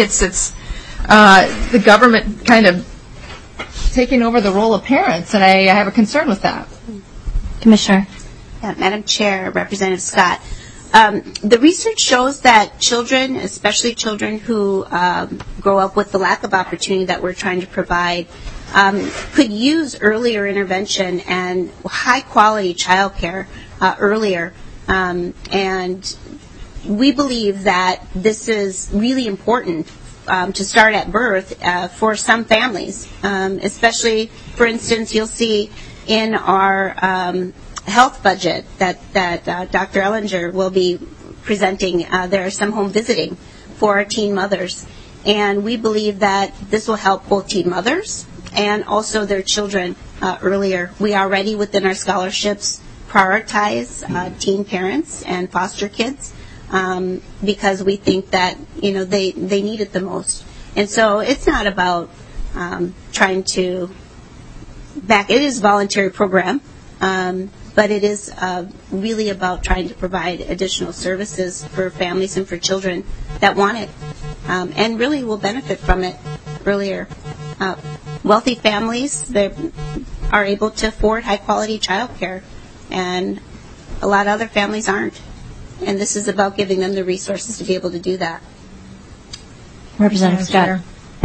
the government kind of taking over the role of parents, and I have a concern with that. Commissioner. Yeah, Madam Chair, Representative Scott, the research shows that children, especially children who grow up with the lack of opportunity that we're trying to provide, could use earlier intervention and high-quality child care earlier. And we believe that this is really important to start at birth for some families, especially, for instance, you'll see in our health budget that Dr. Ellinger will be presenting. There are some home visiting for our teen mothers, and we believe that this will help both teen mothers and also their children earlier. We already, within our scholarships, prioritize teen parents and foster kids because we think that they need it the most. And so it's not about trying to back. It is a voluntary program. but it is really about trying to provide additional services for families and for children that want it and really will benefit from it earlier. Wealthy families, they are able to afford high-quality child care, and a lot of other families aren't. And this is about giving them the resources to be able to do that. Representative Scott.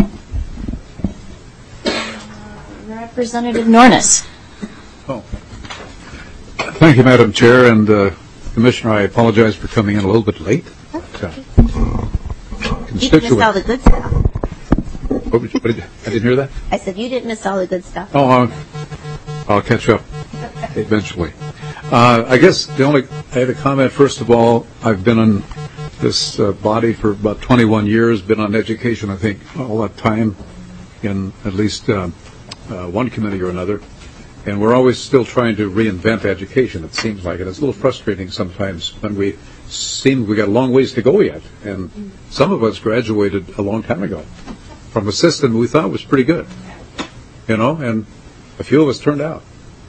Representative Nornis. Oh. Thank you, Madam Chair, and Commissioner, I apologize for coming in a little bit late. You didn't miss all the good stuff. I didn't hear that? I said you didn't miss all the good stuff. Oh, I'll catch up eventually. I guess I had a comment. First of all, I've been on this body for about 21 years, been on education, I think, all that time in at least one committee or another. And we're always still trying to reinvent education, it seems like. And it's a little frustrating sometimes when we got a long ways to go yet. And some of us graduated a long time ago from a system we thought was pretty good, and a few of us turned out,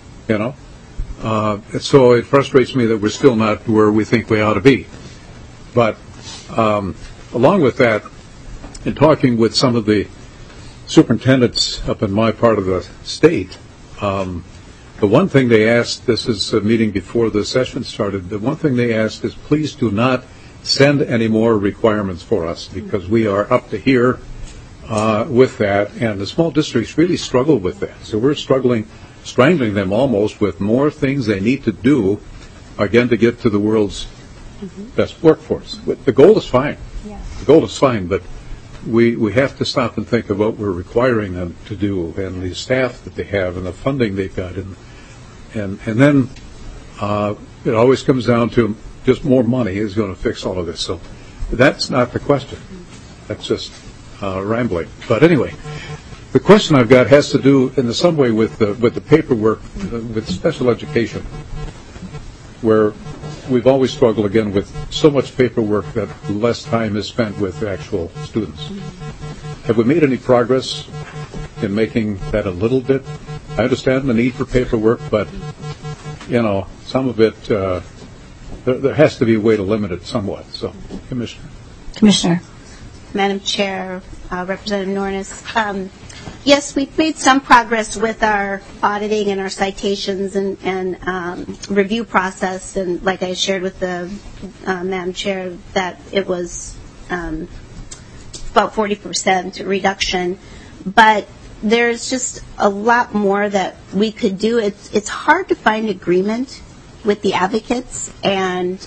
so it frustrates me that we're still not where we think we ought to be. But along with that, in talking with some of the superintendents up in my part of the state, the one thing they asked, this is a meeting before the session started, the one thing they asked is please do not send any more requirements for us because we are up to here with that, and the small districts really struggle with that. So we're strangling them almost with more things they need to do, again, to get to the world's best workforce. The goal is fine. Yeah. The goal is fine, but we have to stop and think of what we're requiring them to do and the staff that they have and the funding they've got. And then it always comes down to just more money is going to fix all of this. So that's not the question. That's just rambling. But anyway, the question I've got has to do in some way with the paperwork, with special education, where we've always struggled again with so much paperwork that less time is spent with actual students. Have we made any progress in making that a little bit? I understand the need for paperwork, but some of it there has to be a way to limit it somewhat. So, Commissioner. Madam Chair, Representative Nornis, yes, we've made some progress with our auditing and our citations and review process, and like I shared with the Madam Chair, that it was about 40% reduction, but there's just a lot more that we could do. It's hard to find agreement with the advocates and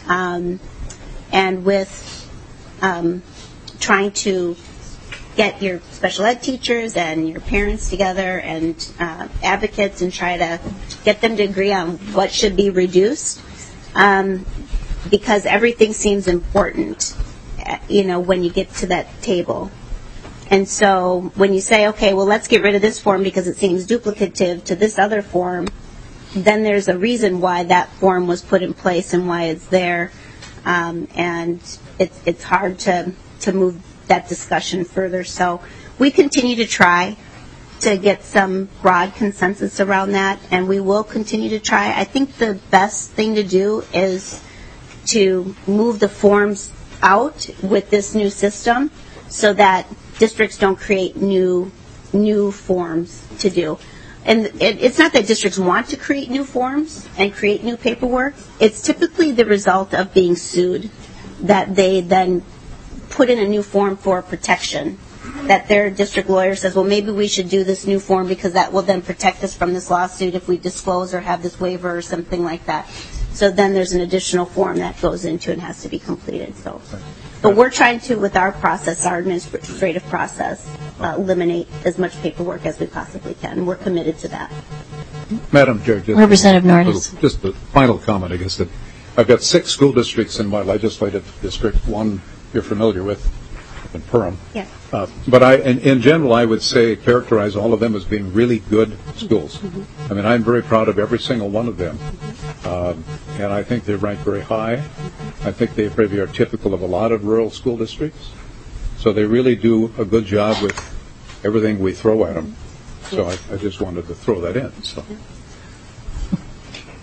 with trying to get your special ed teachers and your parents together and advocates and try to get them to agree on what should be reduced, because everything seems important, when you get to that table. And so when you say, okay, well, let's get rid of this form because it seems duplicative to this other form, then there's a reason why that form was put in place and why it's there, and it's hard to move that discussion further. So we continue to try to get some broad consensus around that, and we will continue to try. I think the best thing to do is to move the forms out with this new system so that districts don't create new forms to do. And it's not that districts want to create new forms and create new paperwork. It's typically the result of being sued that they then put in a new form for protection, that their district lawyer says, well, maybe we should do this new form because that will then protect us from this lawsuit if we disclose or have this waiver or something like that. So then there's an additional form that goes into and has to be completed. But we're trying to, with our process, our administrative process, eliminate as much paperwork as we possibly can. We're committed to that. Madam Chair, Representative Nornis. Just a final comment, I guess, that I've got 6 school districts in my legislative district, one you're familiar with, in Perham. Yeah. But in general, I would say characterize all of them as being really good schools. Mm-hmm. I mean, I'm very proud of every single one of them. And I think they rank very high. I think they probably are typical of a lot of rural school districts. So they really do a good job with everything we throw at them. So I just wanted to throw that in. So.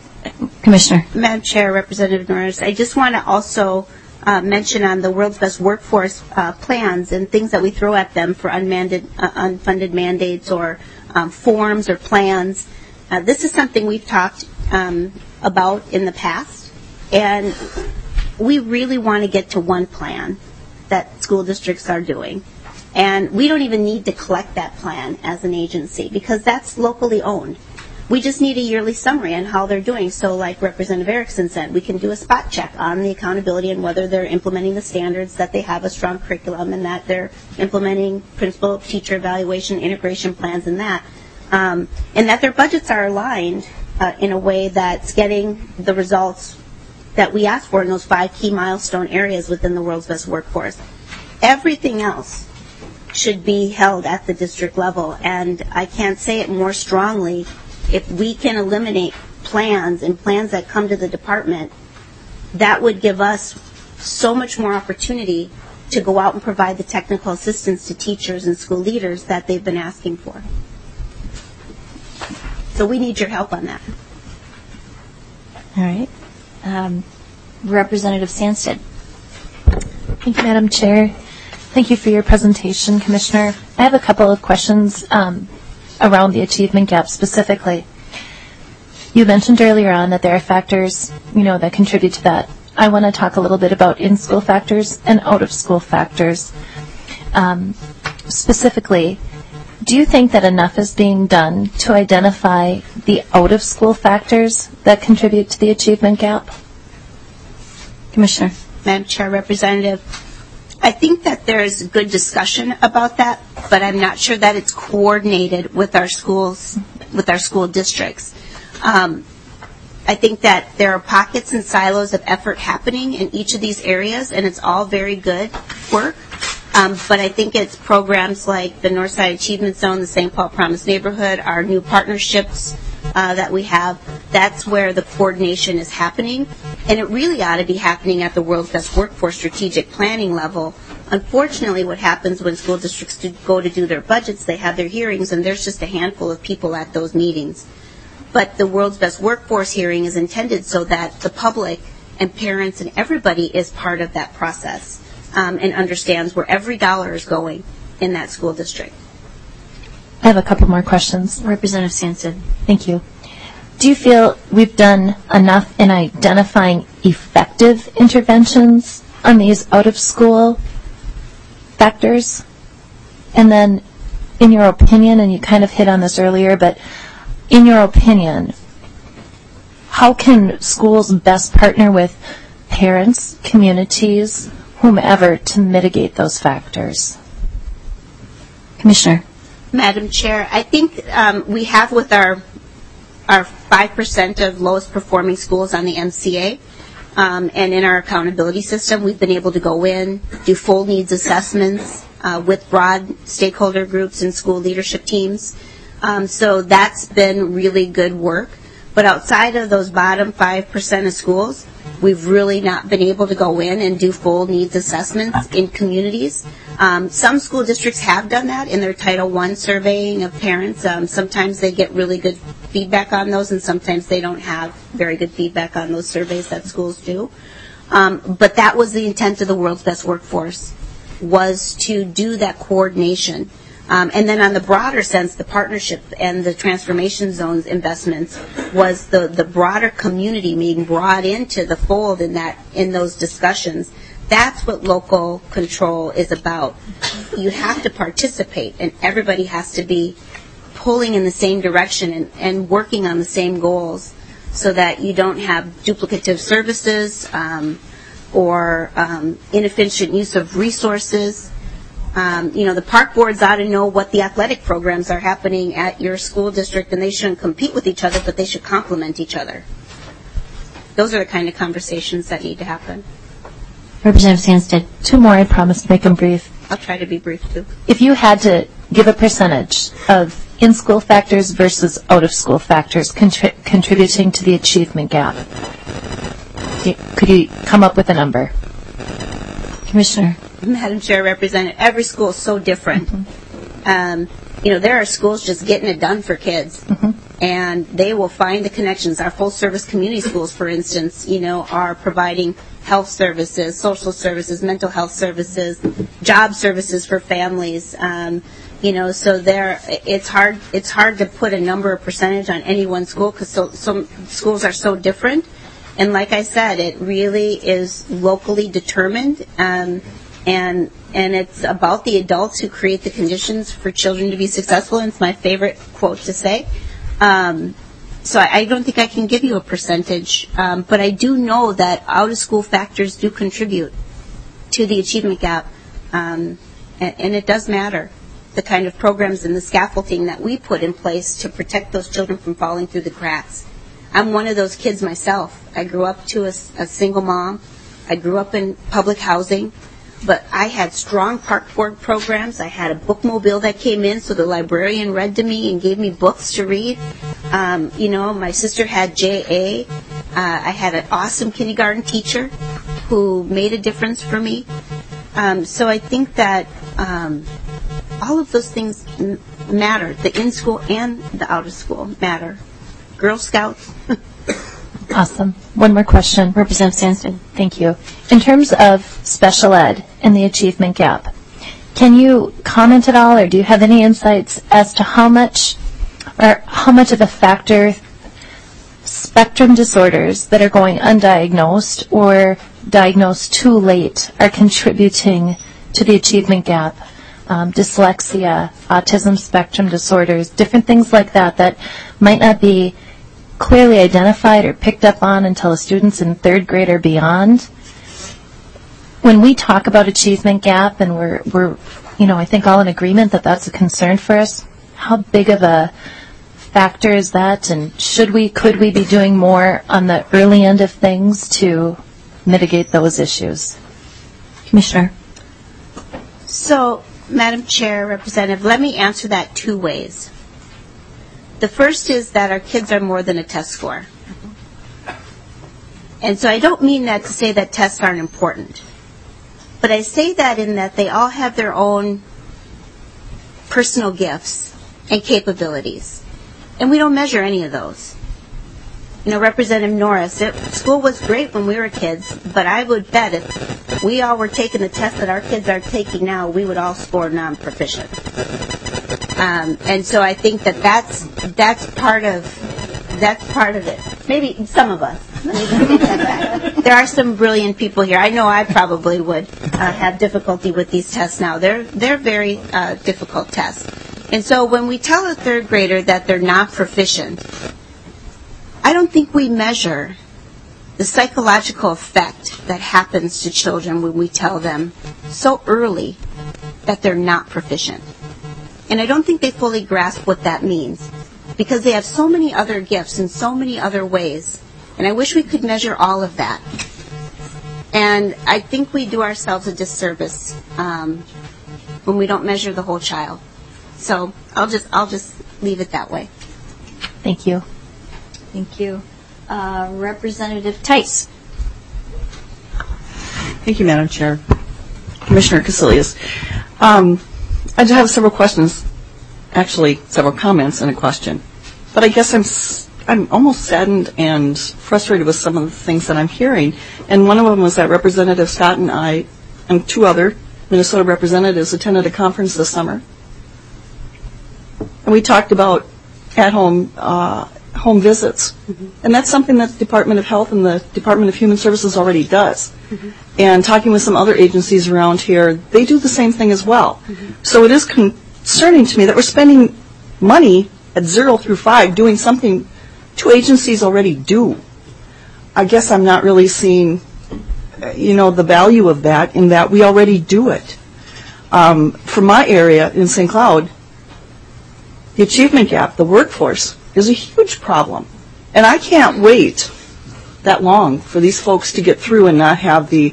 Commissioner. Madam Chair, Representative Norris, I just want to also mention on the World's Best Workforce plans and things that we throw at them for unfunded mandates or forms or plans. This is something we've talked about in the past, and we really want to get to one plan that school districts are doing. And we don't even need to collect that plan as an agency because that's locally owned. We just need a yearly summary on how they're doing. So like Representative Erickson said, we can do a spot check on the accountability and whether they're implementing the standards, that they have a strong curriculum, and that they're implementing principal-teacher evaluation, integration plans, and that their budgets are aligned in a way that's getting the results that we asked for in those 5 key milestone areas within the World's Best Workforce. Everything else should be held at the district level, and I can't say it more strongly. If we can eliminate plans and plans that come to the department, that would give us so much more opportunity to go out and provide the technical assistance to teachers and school leaders that they've been asking for. So we need your help on that. All right. Representative Sandstead. Thank you, Madam Chair. Thank you for your presentation, Commissioner. I have a couple of questions around the achievement gap specifically. You mentioned earlier on that there are factors, that contribute to that. I want to talk a little bit about in-school factors and out-of-school factors. Specifically, do you think that enough is being done to identify the out-of-school factors that contribute to the achievement gap? Commissioner. Madam Chair, Representative, I think that there's good discussion about that, but I'm not sure that it's coordinated with our schools, with our school districts. I think that there are pockets and silos of effort happening in each of these areas, and it's all very good work. But I think it's programs like the Northside Achievement Zone, the St. Paul Promise Neighborhood, our new partnerships that we have. That's where the coordination is happening, and it really ought to be happening at the World's Best Workforce strategic planning level. Unfortunately, what happens when school districts go to do their budgets, they have their hearings, and there's just a handful of people at those meetings. But the World's Best Workforce hearing is intended so that the public and parents and everybody is part of that process and understands where every dollar is going in that school district. I have a couple more questions. Representative Sandstead. Thank you. Do you feel we've done enough in identifying effective interventions on these out-of-school factors? And then, in your opinion, and you kind of hit on this earlier, but in your opinion, how can schools best partner with parents, communities, whomever, to mitigate those factors? Commissioner. Madam Chair, I think we have with our 5% of lowest performing schools on the MCA, and in our accountability system, we've been able to go in, do full needs assessments with broad stakeholder groups and school leadership teams. So that's been really good work. But outside of those bottom 5% of schools, we've really not been able to go in and do full needs assessments in communities. Some school districts have done that in their Title I surveying of parents. Sometimes they get really good feedback on those, and sometimes they don't have very good feedback on those surveys that schools do. But that was the intent of the World's Best Workforce, was to do that coordination. And then on the broader sense, the partnership and the transformation zones investments was the broader community being brought into the fold in those discussions. That's what local control is about. You have to participate, and everybody has to be pulling in the same direction and working on the same goals so that you don't have duplicative services or inefficient use of resources. The park boards ought to know what the athletic programs are happening at your school district, and they shouldn't compete with each other, but they should complement each other. Those are the kind of conversations that need to happen. Representative Sandstead. Two more, I promise to make them brief. I'll try to be brief, too. If you had to give a percentage of in-school factors versus out-of-school factors contributing to the achievement gap, could you come up with a number? Commissioner. Madam Chair, Representative, every school is so different. there are schools just getting it done for kids. And they will find the connections. Our full-service community schools, for instance, are providing health services, social services, mental health services, job services for families. So it's hard to put a number or percentage on any one school because some schools are so different. And like I said, it really is locally determined, and it's about the adults who create the conditions for children to be successful. And it's my favorite quote to say. So I don't think I can give you a percentage, but I do know that out-of-school factors do contribute to the achievement gap, and it does matter, the kind of programs and the scaffolding that we put in place to protect those children from falling through the cracks. I'm one of those kids myself. I grew up to a single mom. I grew up in public housing. But I had strong park board programs. I had a bookmobile that came in, so the librarian read to me and gave me books to read. My sister had JA. I had an awesome kindergarten teacher who made a difference for me. So I think that all of those things matter. The in-school and the out-of-school matter. Girl Scouts. Awesome. One more question. Representative Sandston. Thank you. In terms of special ed and the achievement gap, can you comment at all, or do you have any insights as to how much of a factor spectrum disorders that are going undiagnosed or diagnosed too late are contributing to the achievement gap? Dyslexia, autism spectrum disorders, different things like that might not be clearly identified or picked up on until a student's in third grade or beyond. When we talk about achievement gap, and we're I think all in agreement that that's a concern for us, how big of a factor is that, and could we be doing more on the early end of things to mitigate those issues? Commissioner. So, Madam Chair, Representative, let me answer that two ways. The first is that our kids are more than a test score. And so I don't mean that to say that tests aren't important. But I say that in that they all have their own personal gifts and capabilities. And we don't measure any of those. Representative Norris, school was great when we were kids, but I would bet if we all were taking the test that our kids are taking now, we would all score non-proficient. And so I think that's part of it. Maybe some of us. There are some brilliant people here. I know I probably would have difficulty with these tests now. They're very difficult tests. And so when we tell a third grader that they're not proficient, I don't think we measure the psychological effect that happens to children when we tell them so early that they're not proficient. And I don't think they fully grasp what that means, because they have so many other gifts in so many other ways. And I wish we could measure all of that. And I think we do ourselves a disservice when we don't measure the whole child. So I'll just leave it that way. Thank you. Thank you. Representative Tice. Thank you, Madam Chair. Commissioner Casilius. I just have several questions, actually several comments and a question. But I guess I'm almost saddened and frustrated with some of the things that I'm hearing. And one of them was that Representative Scott and I and two other Minnesota representatives attended a conference this summer. And we talked about at-home home visits. And that's something that the Department of Health and the Department of Human Services already does. And talking with some other agencies around here, they do the same thing as well. So it is concerning to me that we're spending money at 0 through 5 doing something two agencies already do. I guess I'm not really seeing, the value of that in that we already do it. For my area in St. Cloud, the achievement gap, the workforce, is a huge problem. And I can't wait that long for these folks to get through and not have the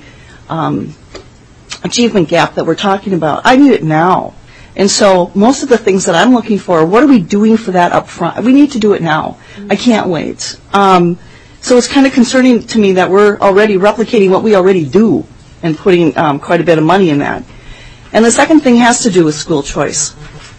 achievement gap that we're talking about. I need it now. And so most of the things that I'm looking for, what are we doing for that up front? We need to do it now. I can't wait. So it's kind of concerning to me that we're already replicating what we already do and putting quite a bit of money in that. And the second thing has to do with school choice.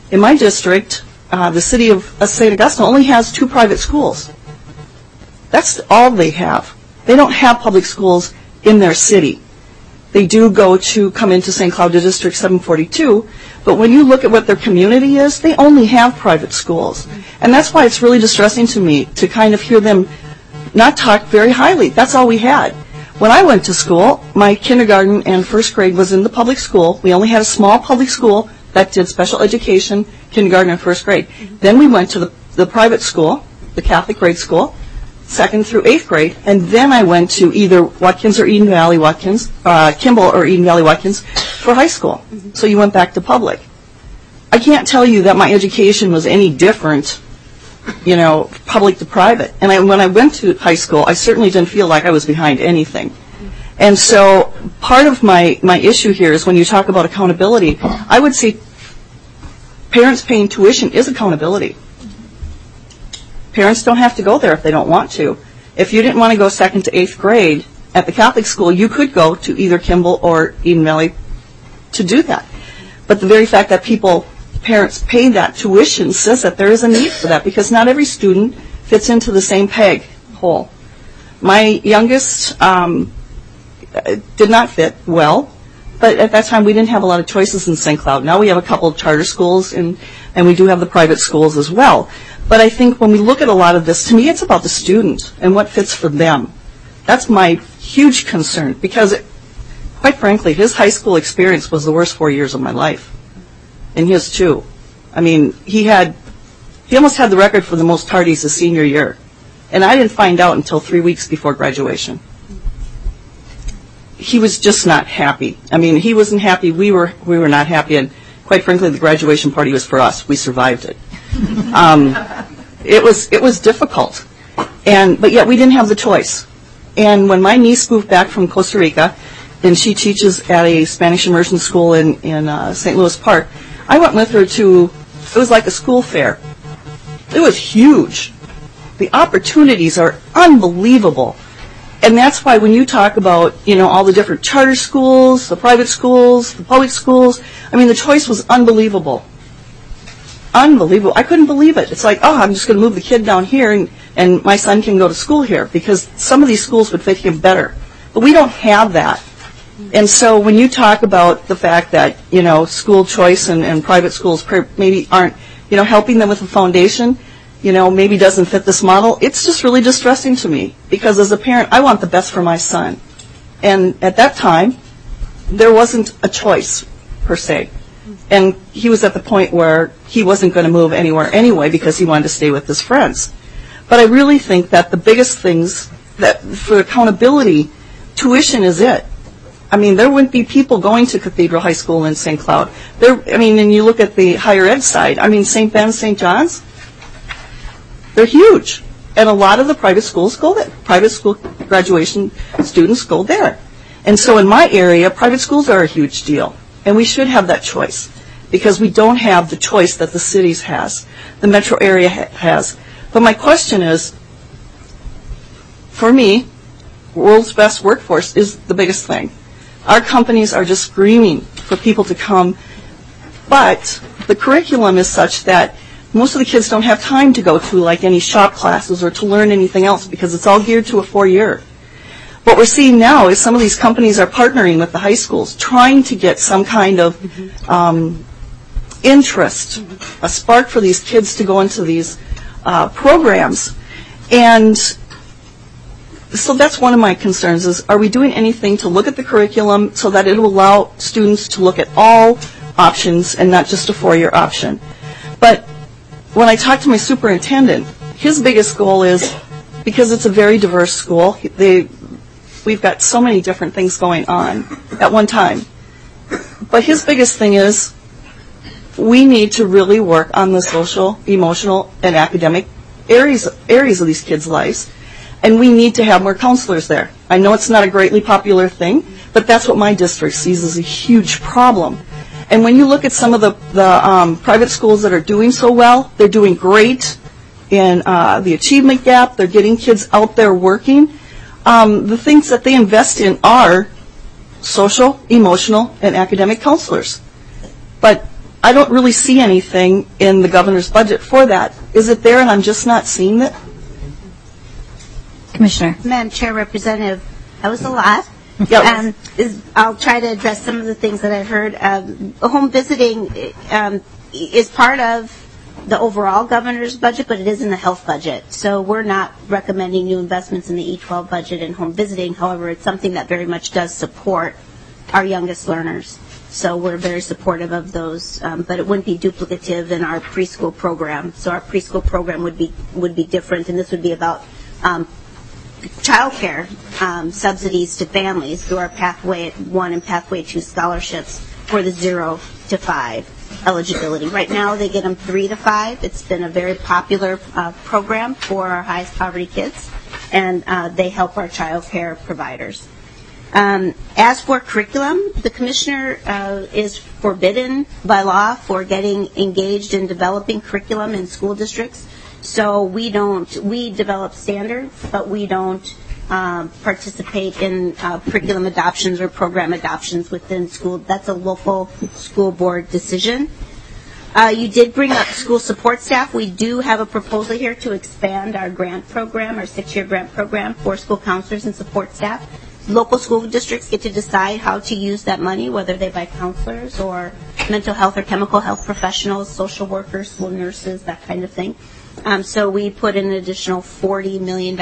In my district, the city of St. Augustine only has 2 private schools. That's all they have. They don't have public schools in their city. They do come into St. Cloud District 742, but when you look at what their community is, they only have private schools. And that's why it's really distressing to me to kind of hear them not talk very highly. That's all we had. When I went to school, my kindergarten and first grade was in the public school. We only had a small public school that did special education, kindergarten and first grade. Then we went to the private school, the Catholic grade school, 2nd through 8th grade, and then I went to either Watkins or Eden Valley Watkins, Kimball or Eden Valley Watkins for high school. So you went back to public. I can't tell you that my education was any different, public to private. And when I went to high school, I certainly didn't feel like I was behind anything. And so part of my issue here is when you talk about accountability, I would say parents paying tuition is accountability. Parents don't have to go there if they don't want to. If you didn't want to go 2nd to 8th grade at the Catholic school, you could go to either Kimball or Eden Valley to do that. But the very fact that parents pay that tuition says that there is a need for that because not every student fits into the same peg hole. My youngest did not fit well, but at that time we didn't have a lot of choices in St. Cloud. Now we have a couple of charter schools and we do have the private schools as well. But I think when we look at a lot of this, to me it's about the student and what fits for them. That's my huge concern because, quite frankly, his high school experience was the worst 4 years of my life. And his too. I mean, he almost had the record for the most tardies his senior year. And I didn't find out until 3 weeks before graduation. He was just not happy. I mean, he wasn't happy. We were not happy. And quite frankly, the graduation party was for us. We survived it. It was difficult. But yet we didn't have the choice. And when my niece moved back from Costa Rica, and she teaches at a Spanish immersion school in St. Louis Park, I went with her it was like a school fair. It was huge. The opportunities are unbelievable. And that's why when you talk about, all the different charter schools, the private schools, the public schools, I mean, the choice was unbelievable. Unbelievable. I couldn't believe it. It's like, I'm just going to move the kid down here and my son can go to school here because some of these schools would fit him better. But we don't have that. And so when you talk about the fact that, school choice and private schools maybe aren't, helping them with a foundation, maybe doesn't fit this model, it's just really distressing to me because as a parent, I want the best for my son. And at that time, there wasn't a choice per se. And he was at the point where he wasn't going to move anywhere anyway because he wanted to stay with his friends. But I really think that the biggest things that for accountability, tuition is it. I mean, there wouldn't be people going to Cathedral High School in St. Cloud. And you look at the higher ed side, St. Ben's, St. John's, they're huge. And a lot of the private schools go there. Private school graduation students go there. And so in my area, private schools are a huge deal. And we should have that choice because we don't have the choice that the cities has, the metro area has. But my question is, for me, world's best workforce is the biggest thing. Our companies are just screaming for people to come, but the curriculum is such that most of the kids don't have time to go to like any shop classes or to learn anything else because it's all geared to a 4-year. What we're seeing now is some of these companies are partnering with the high schools, trying to get some kind of interest, a spark for these kids to go into these programs. And so that's one of my concerns is, are we doing anything to look at the curriculum so that it will allow students to look at all options and not just a 4-year option? But when I talk to my superintendent, his biggest goal is, because it's a very diverse school, we've got so many different things going on at one time. But his biggest thing is we need to really work on the social, emotional, and academic areas of these kids' lives. And we need to have more counselors there. I know it's not a greatly popular thing, but that's what my district sees as a huge problem. And when you look at some of the private schools that are doing so well, they're doing great in the achievement gap. They're getting kids out there working. The things that they invest in are social, emotional, and academic counselors. But I don't really see anything in the governor's budget for that. Is it there and I'm just not seeing it? Commissioner. Madam Chair, Representative, that was a lot. Yep. I'll try to address some of the things that I heard. Home visiting is part of the overall governor's budget, but it is in the health budget. So we're not recommending new investments in the E12 budget in home visiting. However, it's something that very much does support our youngest learners. So we're very supportive of those, but it wouldn't be duplicative in our preschool program. So our preschool program would be different, and this would be about child care subsidies to families through our Pathway 1 and Pathway 2 scholarships for the 0 to 5 eligibility. Right now they get them 3 to 5. It's been a very popular program for our highest poverty kids, and they help our child care providers. As for curriculum, the commissioner is forbidden by law for getting engaged in developing curriculum in school districts. So we develop standards, but we don't participate in curriculum adoptions or program adoptions within school. That's a local school board decision. You did bring up school support staff. We do have a proposal here to expand our grant program, our 6-year grant program for school counselors and support staff. Local school districts get to decide how to use that money, whether they buy counselors or mental health or chemical health professionals, social workers, school nurses, that kind of thing. So we put in an additional $4 million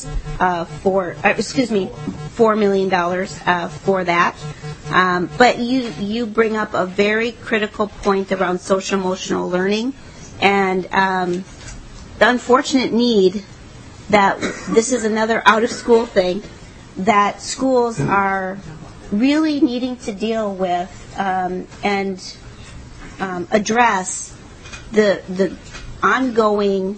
for that. But you bring up a very critical point around social emotional learning, and the unfortunate need that this is another out of school thing that schools are really needing to deal with and address the ongoing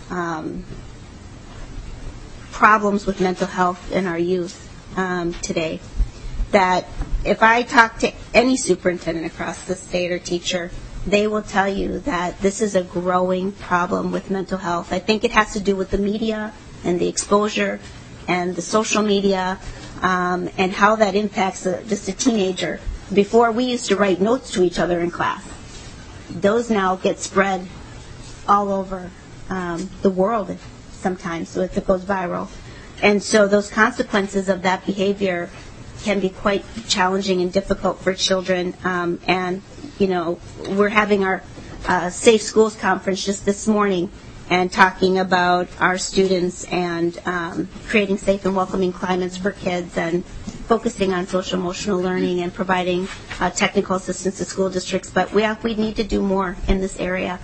problems with mental health in our youth today. That if I talk to any superintendent across the state or teacher, they will tell you that this is a growing problem with mental health. I think it has to do with the media and the exposure and the social media and how that impacts just a teenager. Before, we used to write notes to each other in class. Those now get spread all over the world sometimes, so it goes viral. And so those consequences of that behavior can be quite challenging and difficult for children. And, you know, we're having our Safe Schools Conference just this morning and talking about our students and creating safe and welcoming climates for kids and focusing on social emotional learning and providing technical assistance to school districts. But we need to do more in this area.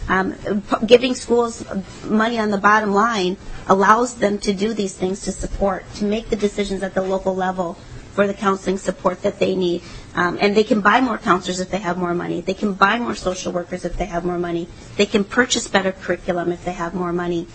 Giving schools money on the bottom line allows them to do these things to make the decisions at the local level for the counseling support that they need. And they can buy more counselors if they have more money. They can buy more social workers if they have more money. They can purchase better curriculum if they have more money.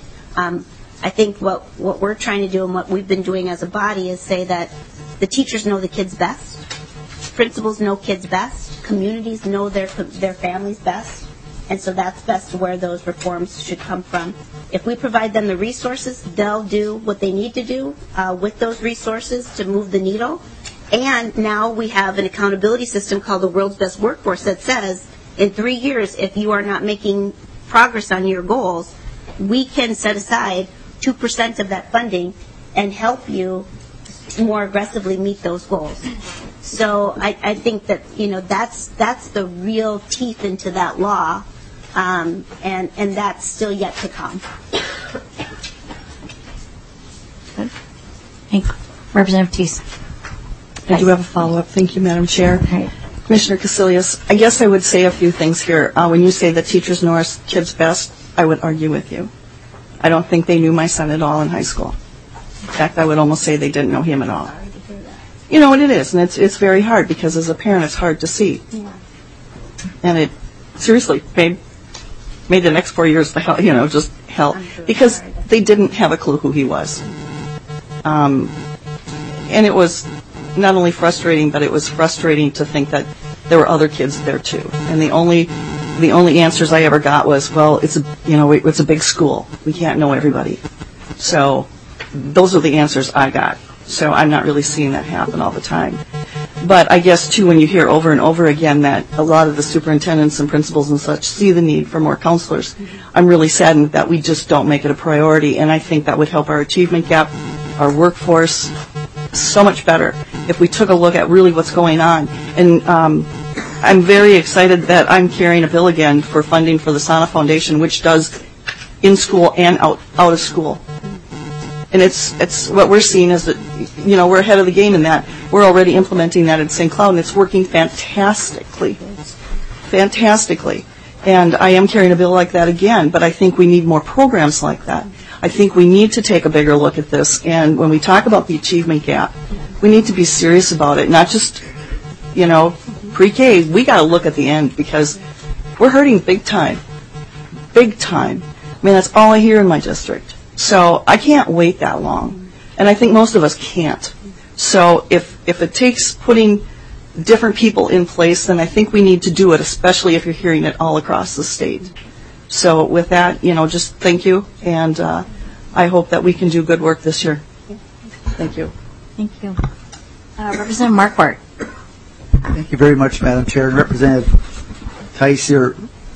I think what we're trying to do and what we've been doing as a body is say that the teachers know the kids best. Principals know kids best. Communities know their families best. And so that's best where those reforms should come from. If we provide them the resources, they'll do what they need to do with those resources to move the needle. And now we have an accountability system called the World's Best Workforce that says in 3 years, if you are not making progress on your goals, we can set aside 2% of that funding and help you more aggressively meet those goals. So I think that, you know, that's the real teeth into that law. And that's still yet to come. Good. Thanks. Representative Teese. I do have a follow-up. Thank you, Madam Chair. Right. Commissioner Casilius, I guess I would say a few things here. When you say that teachers know our kids best, I would argue with you. I don't think they knew my son at all in high school. In fact, I would almost say they didn't know him at all. You know what it is, and it's very hard because as a parent it's hard to see. Yeah. And it seriously made the next 4 years just hell because they didn't have a clue who he was. And it was not only frustrating, but it was frustrating to think that there were other kids there too. And the only answers I ever got was, well, it's a big school. We can't know everybody. So those are the answers I got. So I'm not really seeing that happen all the time. But I guess, too, when you hear over and over again that a lot of the superintendents and principals and such see the need for more counselors, I'm really saddened that we just don't make it a priority. And I think that would help our achievement gap, our workforce, so much better if we took a look at really what's going on. And I'm very excited that I'm carrying a bill again for funding for the Sana Foundation, which does in school and out of school. And it's what we're seeing is that, we're ahead of the game in that. We're already implementing that at St. Cloud, and it's working fantastically. Fantastically. And I am carrying a bill like that again, but I think we need more programs like that. I think we need to take a bigger look at this. And when we talk about the achievement gap, we need to be serious about it, not just, pre-K. We got to look at the end because we're hurting big time. Big time. I mean, that's all I hear in my district. So I can't wait that long. And I think most of us can't. So if it takes putting different people in place, then I think we need to do it, especially if you're hearing it all across the state. So with that, just thank you. And I hope that we can do good work this year. Thank you. Thank you. Representative Marquardt. Thank you very much, Madam Chair. And Representative Tice, your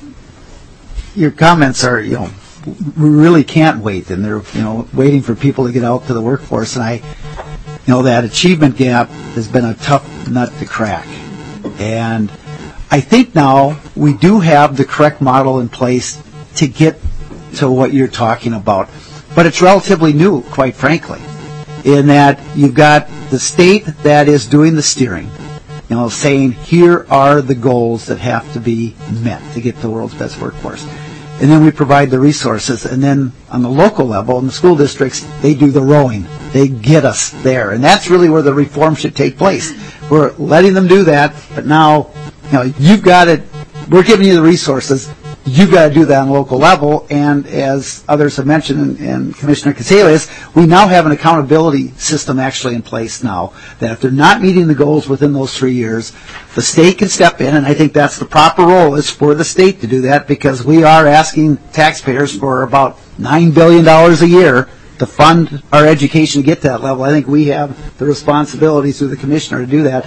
comments are, we really can't wait, and they're, waiting for people to get out to the workforce. And that achievement gap has been a tough nut to crack. And I think now we do have the correct model in place to get to what you're talking about. But it's relatively new, quite frankly, in that you've got the state that is doing the steering, saying here are the goals that have to be met to get the world's best workforce. And then we provide the resources. And then on the local level, in the school districts, they do the rowing. They get us there. And that's really where the reform should take place. We're letting them do that, but now, you've got it. We're giving you the resources. You've got to do that on the local level. And as others have mentioned, and Commissioner Casalius, we now have an accountability system actually in place now, that if they're not meeting the goals within those 3 years, the state can step in, and I think that's the proper role, is for the state to do that, because we are asking taxpayers for about $9 billion a year to fund our education to get to that level. I think we have the responsibility through the commissioner to do that,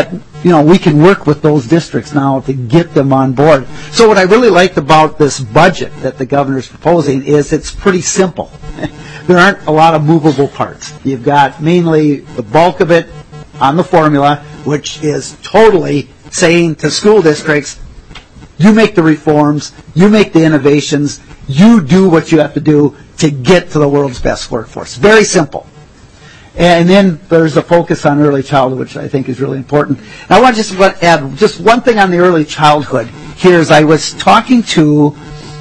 we can work with those districts now to get them on board. So what I really liked about this budget that the governor's proposing is it's pretty simple. There aren't a lot of movable parts. You've got mainly the bulk of it on the formula, which is totally saying to school districts, you make the reforms, you make the innovations, you do what you have to do to get to the world's best workforce. Very simple. And then there's a focus on early childhood, which I think is really important. And I want to just add just one thing on the early childhood. Here is I was talking to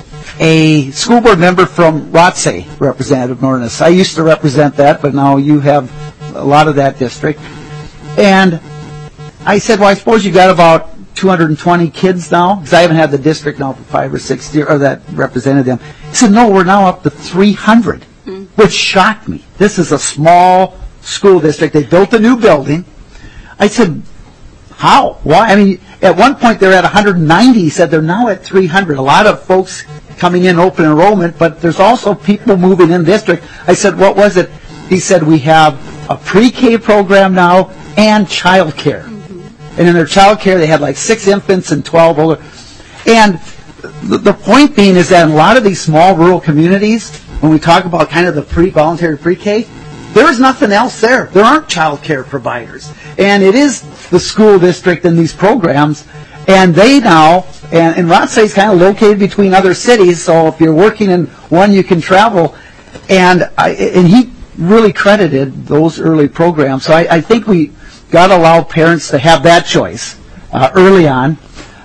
a school board member from Rothsay, Representative Nornis. I used to represent that, but now you have a lot of that district. And I said, well, I suppose you got about 220 kids now, because I haven't had the district now for 5 or 6 years, or that represented them. He said, no, we're now up to 300, which shocked me. This is a small school district. They built a new building. I said, how? Why? I mean, at one point they were at 190. He said they're now at 300. A lot of folks coming in open enrollment, but there's also people moving in district. I said, what was it? He said, we have a pre-K program now and child care. And in their child care, they had like 6 infants and 12 older. And the point being is that in a lot of these small rural communities, when we talk about kind of the voluntary pre-K, there is nothing else there. There aren't child care providers. And it is the school district and these programs. And they now, and Rothsay is kind of located between other cities, so if you're working in one, you can travel. And he really credited those early programs. So I think we got to allow parents to have that choice early on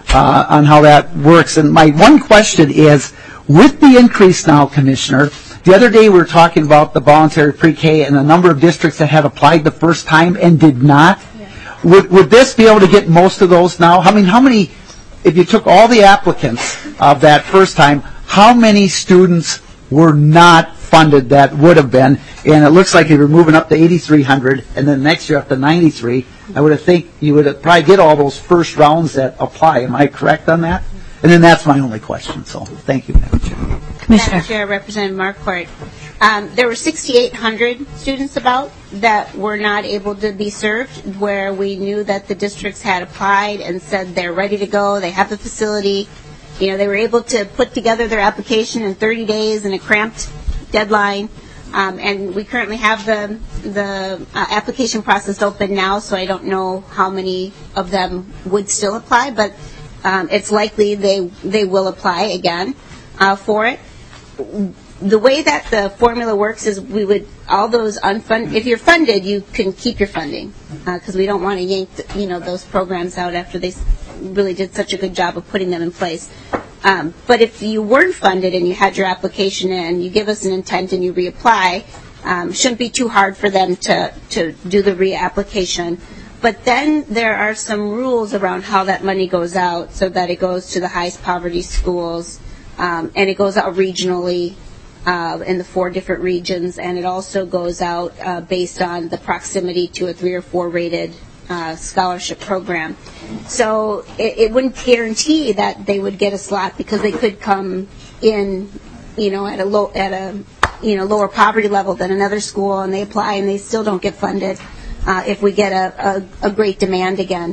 how that works. And my one question is, with the increase now, Commissioner, the other day we were talking about the voluntary pre-K and the number of districts that had applied the first time and did not. Yeah. Would this be able to get most of those now? I mean, how many, if you took all the applicants of that first time, how many students were not funded that would have been? And it looks like if you're moving up to 8,300 and then next year up to 93, I would think you would probably get all those first rounds that apply. Am I correct on that? And then that's my only question. So thank you, Madam Chair. Commissioner. Madam Chair, Representative Marquardt. There were 6,800 students about that were not able to be served, where we knew that the districts had applied and said they're ready to go, they have the facility. You know, they were able to put together their application in 30 days in a cramped deadline. And we currently have the application process open now, so I don't know how many of them would still apply, but it's likely they will apply again for it. The way that the formula works is we would, all those unfunded, if you're funded, you can keep your funding, because we don't want to yank those programs out after they really did such a good job of putting them in place. But if you weren't funded and you had your application in, you give us an intent and you reapply, shouldn't be too hard for them to do the reapplication. But then there are some rules around how that money goes out, so that it goes to the highest poverty schools, and it goes out regionally in the 4 different regions, and it also goes out based on the proximity to a 3 or 4 rated scholarship program. So it wouldn't guarantee that they would get a slot, because they could come in, at a lower poverty level than another school, and they apply and they still don't get funded if we get a great demand again.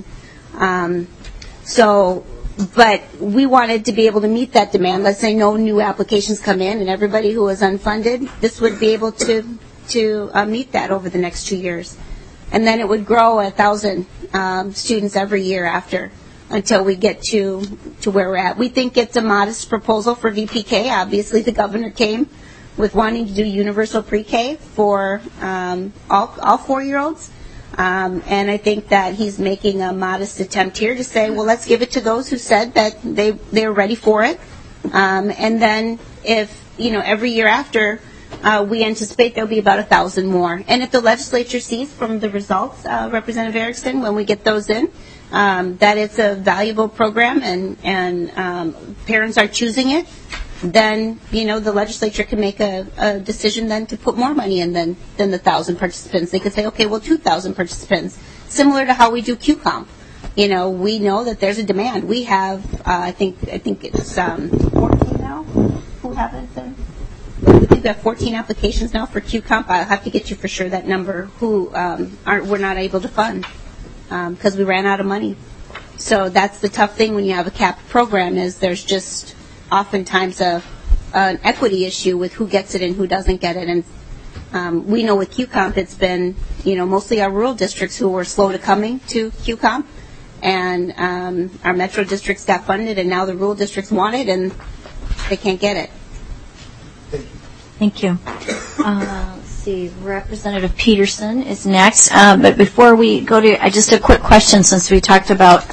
But we wanted to be able to meet that demand. Let's say no new applications come in, and everybody who is unfunded, this would be able to meet that over the next 2 years. And then it would grow 1,000 students every year after, until we get to where we're at. We think it's a modest proposal for VPK. Obviously, the governor came with wanting to do universal pre-K for all 4-year-olds. And I think that he's making a modest attempt here to say, well, let's give it to those who said that they're ready for it. And then if, every year after, we anticipate there'll be about 1,000 more. And if the legislature sees from the results, Representative Erickson, when we get those in, that it's a valuable program and parents are choosing it, then, the legislature can make a decision then to put more money in than the 1,000 participants. They could say, okay, well, 2,000 participants, similar to how we do QComp. We know that there's a demand. We have, I think it's 14 now who have it. We've got 14 applications now for QComp. I'll have to get you for sure that number who we're not able to fund because we ran out of money. So that's the tough thing when you have a capped program, is there's just oftentimes an equity issue with who gets it and who doesn't get it. And we know with QComp it's been, mostly our rural districts who were slow to coming to QComp. And our metro districts got funded, and now the rural districts want it, and they can't get it. Thank you. Let's see, Representative Peterson is next. But before we go to, just a quick question, since we talked about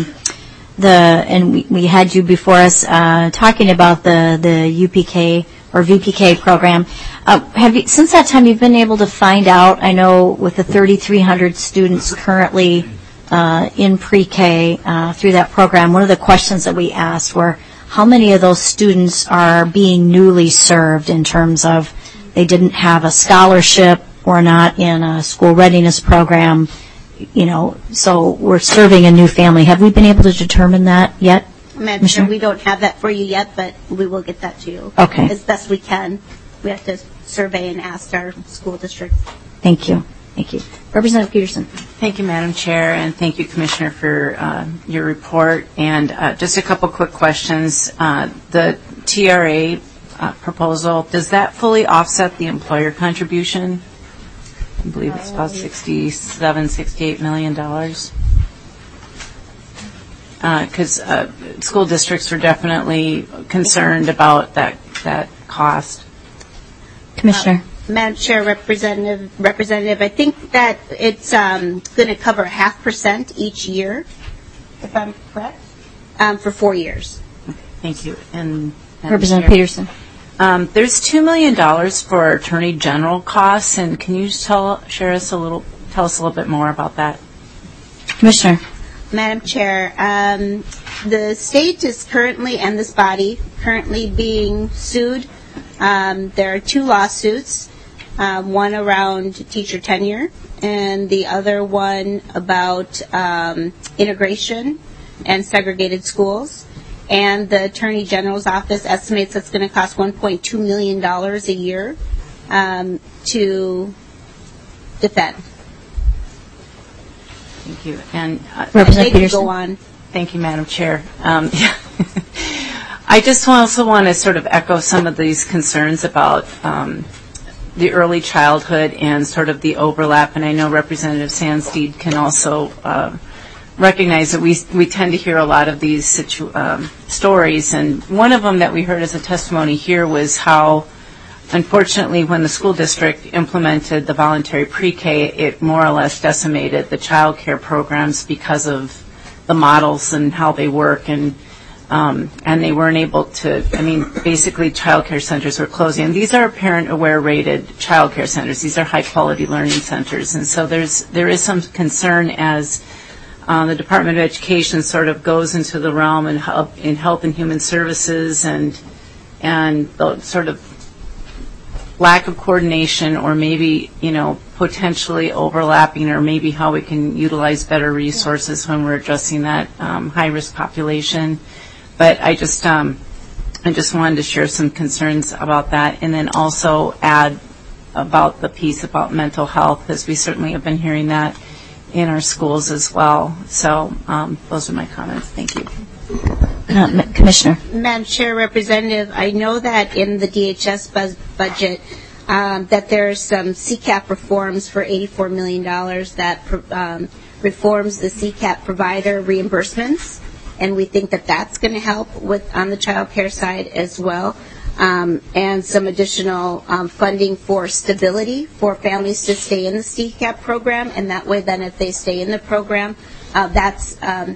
and we had you before us talking about the UPK or VPK program. Have you, since that time, you've been able to find out? I know with the 3,300 students currently in pre-K through that program, one of the questions that we asked were, how many of those students are being newly served in terms of they didn't have a scholarship or not in a school readiness program, so we're serving a new family. Have we been able to determine that yet? Madam Chair, we don't have that for you yet, but we will get that to you as best we can. We have to survey and ask our school districts. Thank you. Thank you. Representative Peterson. Thank you, Madam Chair, and thank you, Commissioner, for your report. And just a couple quick questions. The TRA proposal, does that fully offset the employer contribution? I believe it's about $68 million. Because school districts are definitely concerned about that cost. Commissioner. Madam Chair, Representative, I think that it's going to cover 0.5% each year, if I'm correct, for 4 years. Thank you. And Representative Peterson. There's $2 million for Attorney General costs, and can you just tell us a little bit more about that? Commissioner. Madam Chair, the state is currently, and this body, currently being sued. There are 2 lawsuits, one around teacher tenure and the other one about integration and segregated schools. and the Attorney General's office estimates it's going to cost $1.2 million a year to defend. Thank you. And Representative Peterson. Go on. Thank you, Madam Chair. I just also want to sort of echo some of these concerns about the early childhood and sort of the overlap, and I know Representative Sandsteed can also recognize that we tend to hear a lot of these stories, and one of them that we heard as a testimony here was how, unfortunately, when the school district implemented the voluntary pre-K, it more or less decimated the child care programs because of the models and how they work, and they weren't able to, basically child care centers were closing. And these are parent-aware rated child care centers. These are high-quality learning centers. And so there is some concern as the Department of Education sort of goes into the realm in Health and Human Services and the sort of lack of coordination, or maybe, potentially overlapping, or maybe how we can utilize better resources when we're addressing that high-risk population. But I just wanted to share some concerns about that, and then also add about the piece about mental health, because we certainly have been hearing that in our schools as well. So those are my comments. Thank you. Commissioner. Madam Chair, Representative, I know that in the DHS budget that there's some CCAP reforms for $84 million that reforms the CCAP provider reimbursements, and we think that that's going to help on the child care side as well, and some additional funding for stability for families to stay in the CCAP program, and that way then if they stay in the program, that's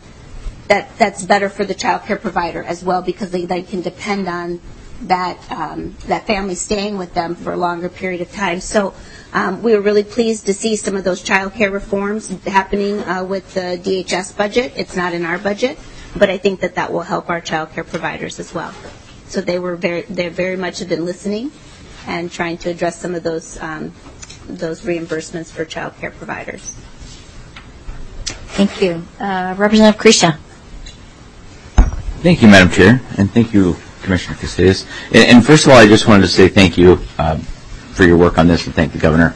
better for the child care provider as well, because they can depend on that family staying with them for a longer period of time. So we were really pleased to see some of those child care reforms happening with the DHS budget. It's not in our budget, but I think that will help our child care providers as well. So they very much have been listening and trying to address some of those reimbursements for child care providers. Thank you. Representative Krisha. Thank you, Madam Chair, and thank you, Commissioner Casillas. And first of all, I just wanted to say thank you for your work on this, and thank the Governor.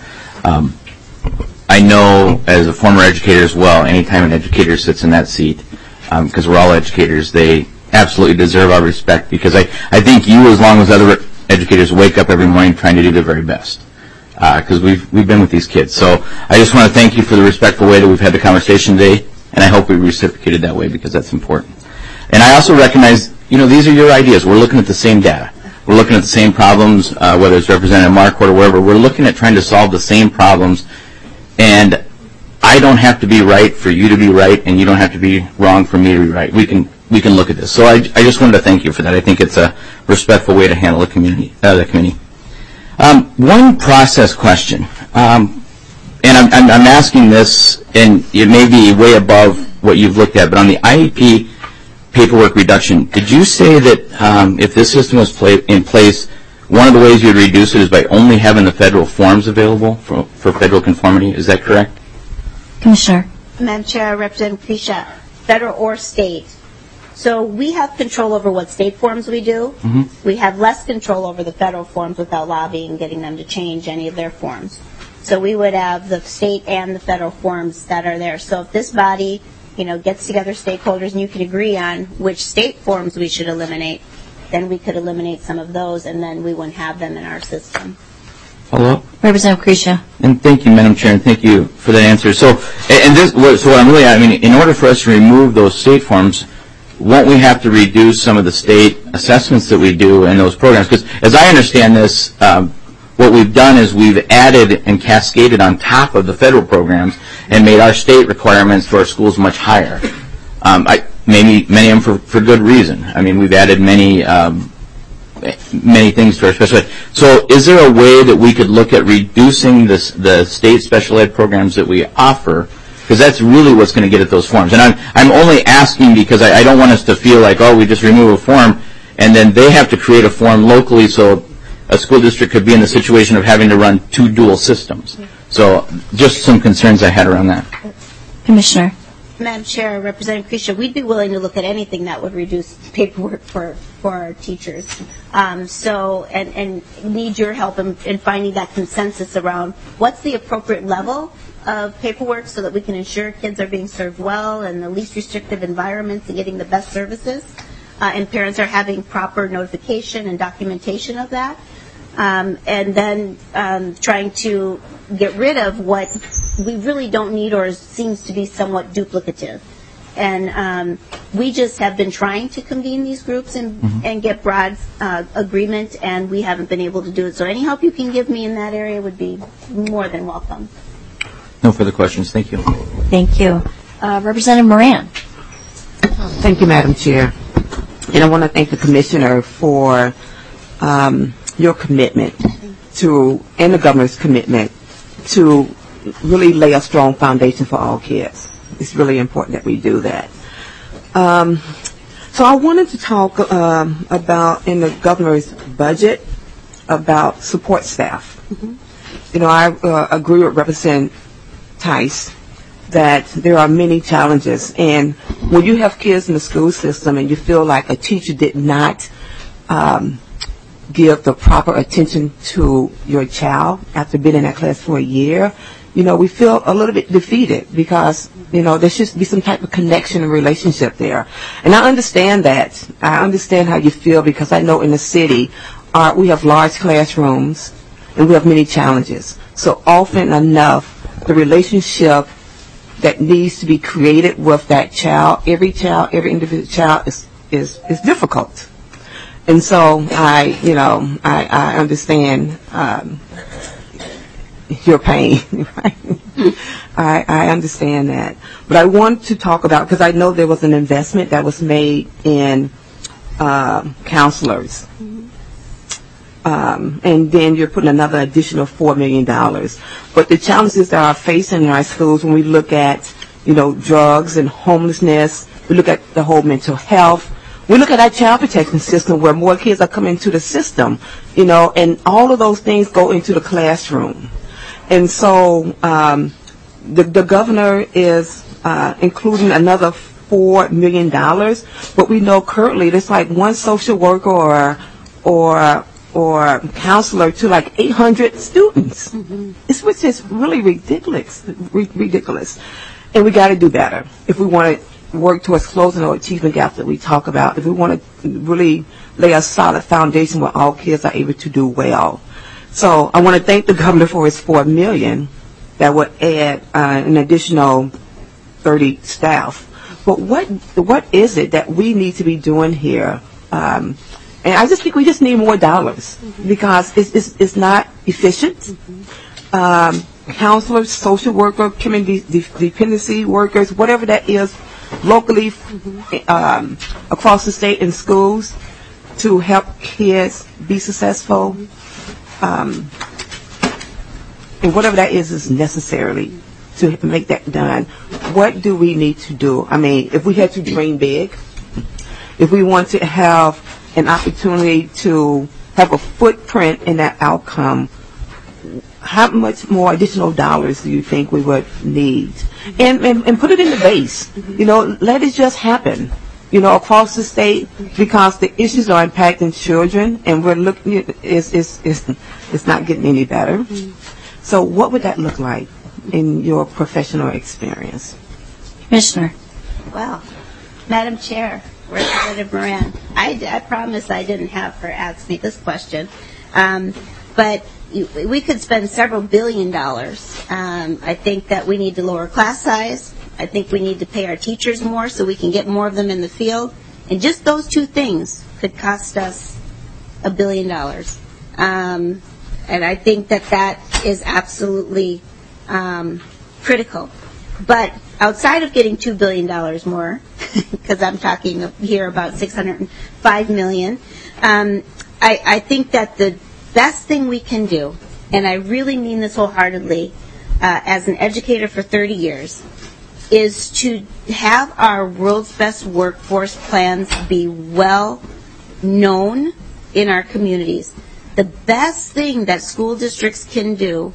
I know, as a former educator as well, anytime an educator sits in that seat, because we're all educators, they absolutely deserve our respect, because I think you, as long as other educators, wake up every morning trying to do their very best, because we've been with these kids. So I just want to thank you for the respectful way that we've had the conversation today, and I hope we reciprocated that way, because that's important. And I also recognize, these are your ideas. We're looking at the same data. We're looking at the same problems, whether it's Representative Marquardt or wherever. We're looking at trying to solve the same problems, and I don't have to be right for you to be right, and you don't have to be wrong for me to be right. We can look at this. So I just wanted to thank you for that. I think it's a respectful way to handle the committee. One process question, and I'm asking this, and it may be way above what you've looked at, but on the IEP paperwork reduction, did you say that if this system was in place, one of the ways you'd reduce it is by only having the federal forms available for federal conformity? Is that correct? Commissioner. Madam Chair, Representative Krisha, federal or state. So we have control over what state forms we do. Mm-hmm. We have less control over the federal forms without lobbying and getting them to change any of their forms. So we would have the state and the federal forms that are there. So if this body gets together stakeholders and you can agree on which state forms we should eliminate, then we could eliminate some of those, and then we wouldn't have them in our system. Hello? Representative Krisha. And thank you, Madam Chair, and thank you for that answer. So in order for us to remove those state forms, won't we have to reduce some of the state assessments that we do in those programs? Because as I understand this, what we've done is we've added and cascaded on top of the federal programs and made our state requirements for our schools much higher. Maybe many of them for good reason. We've added many things to our special ed. So is there a way that we could look at reducing the state special ed programs that we offer? Because that's really what's going to get at those forms. And I'm only asking because I don't want us to feel like, we just remove a form, and then they have to create a form locally, so a school district could be in the situation of having to run two dual systems. So just some concerns I had around that. Commissioner. Madam Chair, Representative Krisha, we'd be willing to look at anything that would reduce paperwork for our teachers. And need your help in finding that consensus around what's the appropriate level of paperwork so that we can ensure kids are being served well in the least restrictive environments and getting the best services. And parents are having proper notification and documentation of that. And then trying to get rid of what we really don't need or seems to be somewhat duplicative. And we just have been trying to convene these groups and get broad agreement, and we haven't been able to do it. So any help you can give me in that area would be more than welcome. No further questions. Thank you. Thank you. Representative Moran. Thank you, Madam Chair. And I want to thank the Commissioner for your commitment to, and the Governor's commitment to really lay a strong foundation for all kids. It's really important that we do that. So I wanted to talk about, in the Governor's budget, about support staff. You know, I agree with Representative Tice that there are many challenges, and when you have kids in the school system and you feel like a teacher did not give the proper attention to your child after being in that class for a year, you know, we feel a little bit defeated because, you know, there should be some type of connection and relationship there. And I understand that. I understand how you feel because I know in the city we have large classrooms and we have many challenges. So often enough, the relationship that needs to be created with that child, every individual child is difficult. And so I understand your pain, right? I understand that. But I want to talk about, because I know there was an investment that was made in counselors. And then you're putting another additional $4 million. But the challenges that are facing in our schools when we look at, you know, drugs and homelessness, we look at the whole mental health, we look at our child protection system where more kids are coming into the system, you know, and all of those things go into the classroom. And so the governor is including another $4 million, but we know currently there's like one social worker or counselor to like 800 students, which is really ridiculous. And we got to do better if we want to work towards closing the achievement gap that we talk about, if we want to really lay a solid foundation where all kids are able to do well. So I want to thank the governor for his $4 million that would add an additional 30 staff. But what is it that we need to be doing here? And I just think we just need more dollars because it's not efficient. Counselors, social workers, community dependency workers, whatever that is, locally across the state in schools to help kids be successful. And whatever that is necessarily to make that done. What do we need to do? I mean, if we had to dream big, if we want to have an opportunity to have a footprint in that outcome, how much more additional dollars do you think we would need? And put it in the base. You know, let it just happen, you know, across the state, because the issues are impacting children, and we're looking, it's not getting any better. So what would that look like in your professional experience? Commissioner. Well, Madam Chair, Representative Moran, I promise I didn't have her ask me this question, but we could spend several $billions. I think that we need to lower class size. I think we need to pay our teachers more so we can get more of them in the field. And just those two things could cost us $1 billion. And I think that is absolutely critical. But outside of getting $2 billion more, because I'm talking here about $605 million, I think that the best thing we can do, and I really mean this wholeheartedly, as an educator for 30 years, is to have our world's best workforce plans be well known in our communities. The best thing that school districts can do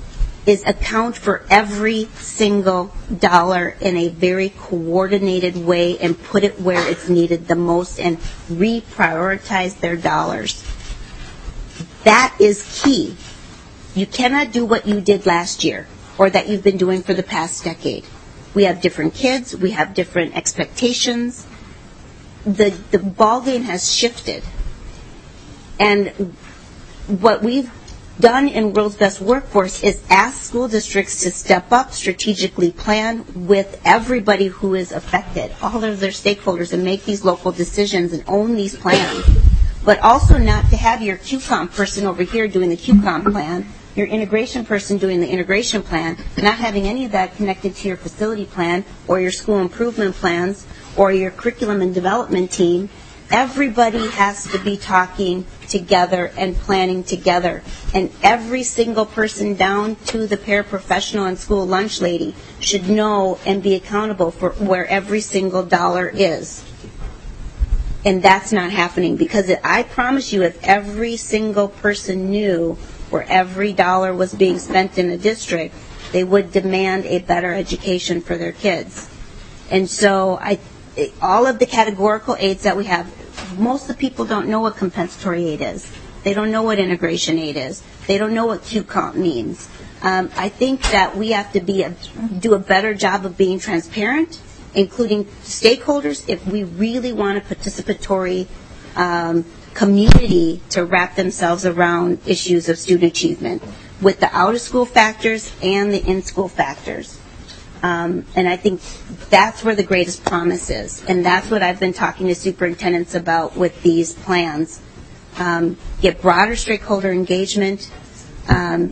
is account for every single dollar in a very coordinated way and put it where it's needed the most and reprioritize their dollars. That is key. You cannot do what you did last year or that you've been doing for the past decade. We have different kids. We have different expectations. The ballgame has shifted. And what we've done in World's Best Workforce is ask school districts to step up, strategically plan with everybody who is affected, all of their stakeholders, and make these local decisions and own these plans. But also not to have your QCOM person over here doing the QCOM plan, your integration person doing the integration plan, not having any of that connected to your facility plan or your school improvement plans or your curriculum and development team. Everybody has to be talking together and planning together. And every single person down to the paraprofessional and school lunch lady should know and be accountable for where every single dollar is. And that's not happening because I promise you if every single person knew where every dollar was being spent in a district, they would demand a better education for their kids. And so all of the categorical aids that we have, most of the people don't know what compensatory aid is. They don't know what integration aid is. They don't know what QComp means. I think that we have to do a better job of being transparent, including stakeholders, if we really want a participatory community to wrap themselves around issues of student achievement with the out-of-school factors and the in-school factors. And I think that's where the greatest promise is. And that's what I've been talking to superintendents about with these plans. Get broader stakeholder engagement and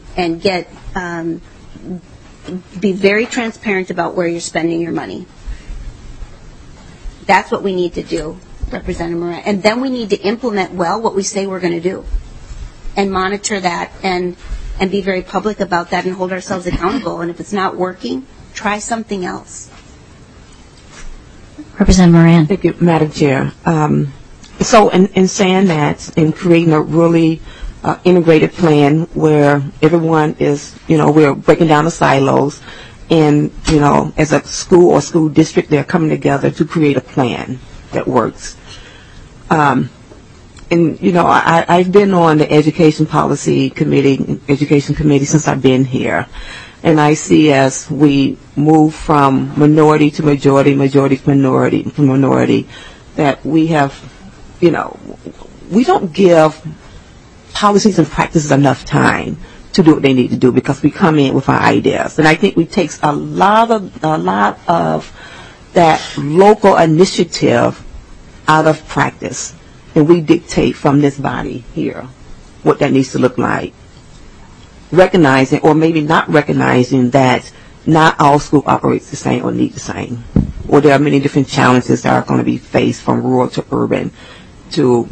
be very transparent about where you're spending your money. That's what we need to do, Representative Moran. And then we need to implement well what we say we're going to do and monitor that and be very public about that and hold ourselves accountable. And if it's not working, try something else. Representative Moran. Thank you, Madam Chair. So in saying that, in creating a really integrated plan where everyone is, we're breaking down the silos, and, as a school or school district, they're coming together to create a plan that works. And, I've been on the Education Policy Committee, Education Committee since I've been here. And I see as we move from minority to majority, majority to minority, that we have, we don't give policies and practices enough time to do what they need to do because we come in with our ideas. And I think we take a lot of that local initiative out of practice. And we dictate from this body here what that needs to look like. Recognizing, or maybe not recognizing, that not all school operates the same or need the same. Or there are many different challenges that are going to be faced from rural to urban to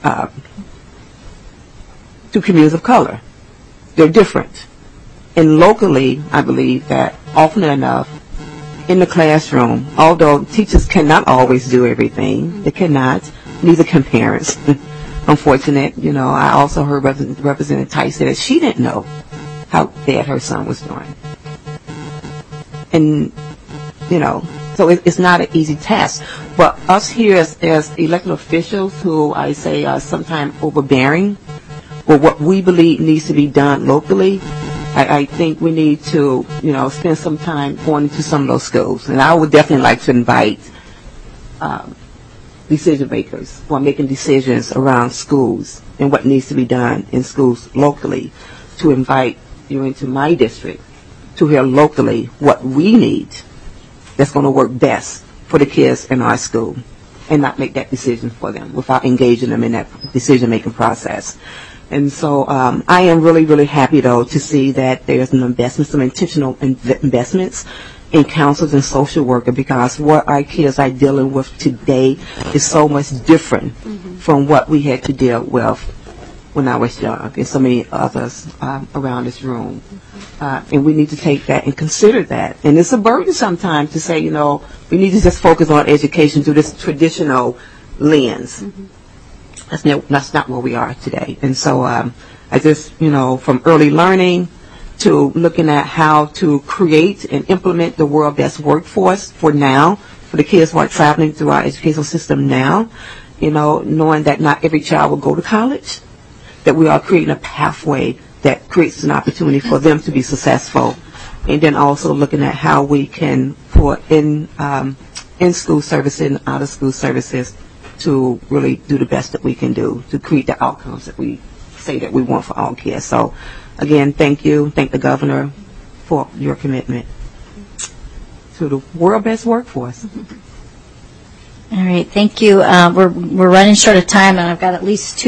communities of color. They're different. And locally, I believe that often enough in the classroom, although teachers cannot always do everything, they cannot, neither can parents. Unfortunate, I also heard Representative Tice say that she didn't know how bad her son was doing. And, so it's not an easy task. But us here as elected officials who I say are sometimes overbearing, but what we believe needs to be done locally, I think we need to, spend some time going into some of those schools. And I would definitely like to invite decision makers who are making decisions around schools and what needs to be done in schools locally to invite you into my district to hear locally what we need that's going to work best for the kids in our school and not make that decision for them without engaging them in that decision-making process. And so I am really, really happy, though, to see that there's an investment, some intentional investments in counselors and social workers, because what our kids are dealing with today is so much different from what we had to deal with when I was young and so many others around this room. And we need to take that and consider that. And it's a burden sometimes to say, we need to just focus on education through this traditional lens. That's not where we are today. And so I just, from early learning to looking at how to create and implement the world best workforce for now, for the kids who are traveling through our educational system now, knowing that not every child will go to college, that we are creating a pathway that creates an opportunity for them to be successful, and then also looking at how we can put in-school services and out-of-school services to really do the best that we can do to create the outcomes that we say that we want for all kids. So, again, thank you. Thank the governor for your commitment to the world best workforce. All right, thank you. We're running short of time, and I've got at least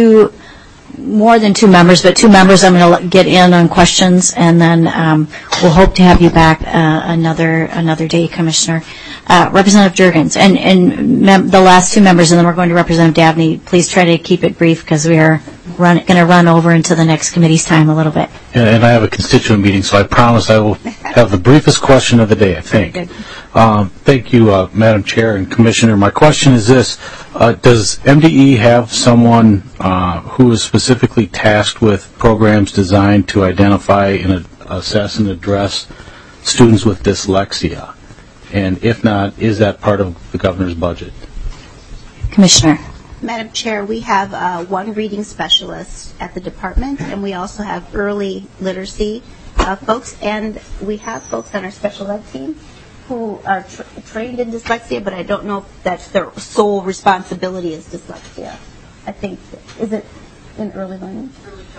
more than two members, but two members I'm going to get in on questions, and then we'll hope to have you back another day, Commissioner. Representative Jurgens, and the last two members, and then we're going to Representative Dabney. Please try to keep it brief because we are going to run over into the next committee's time a little bit. And I have a constituent meeting, so I promise I will have the briefest question of the day, I think. Good. Thank you, Madam Chair and Commissioner. My question is this. Does MDE have someone who is specifically tasked with programs designed to identify and assess and address students with dyslexia? And if not, is that part of the governor's budget? Commissioner. Madam Chair, we have one reading specialist at the department, and we also have early literacy folks, and we have folks on our special ed team who are trained in dyslexia, but I don't know if that's their sole responsibility is dyslexia. I think, is it in early learning?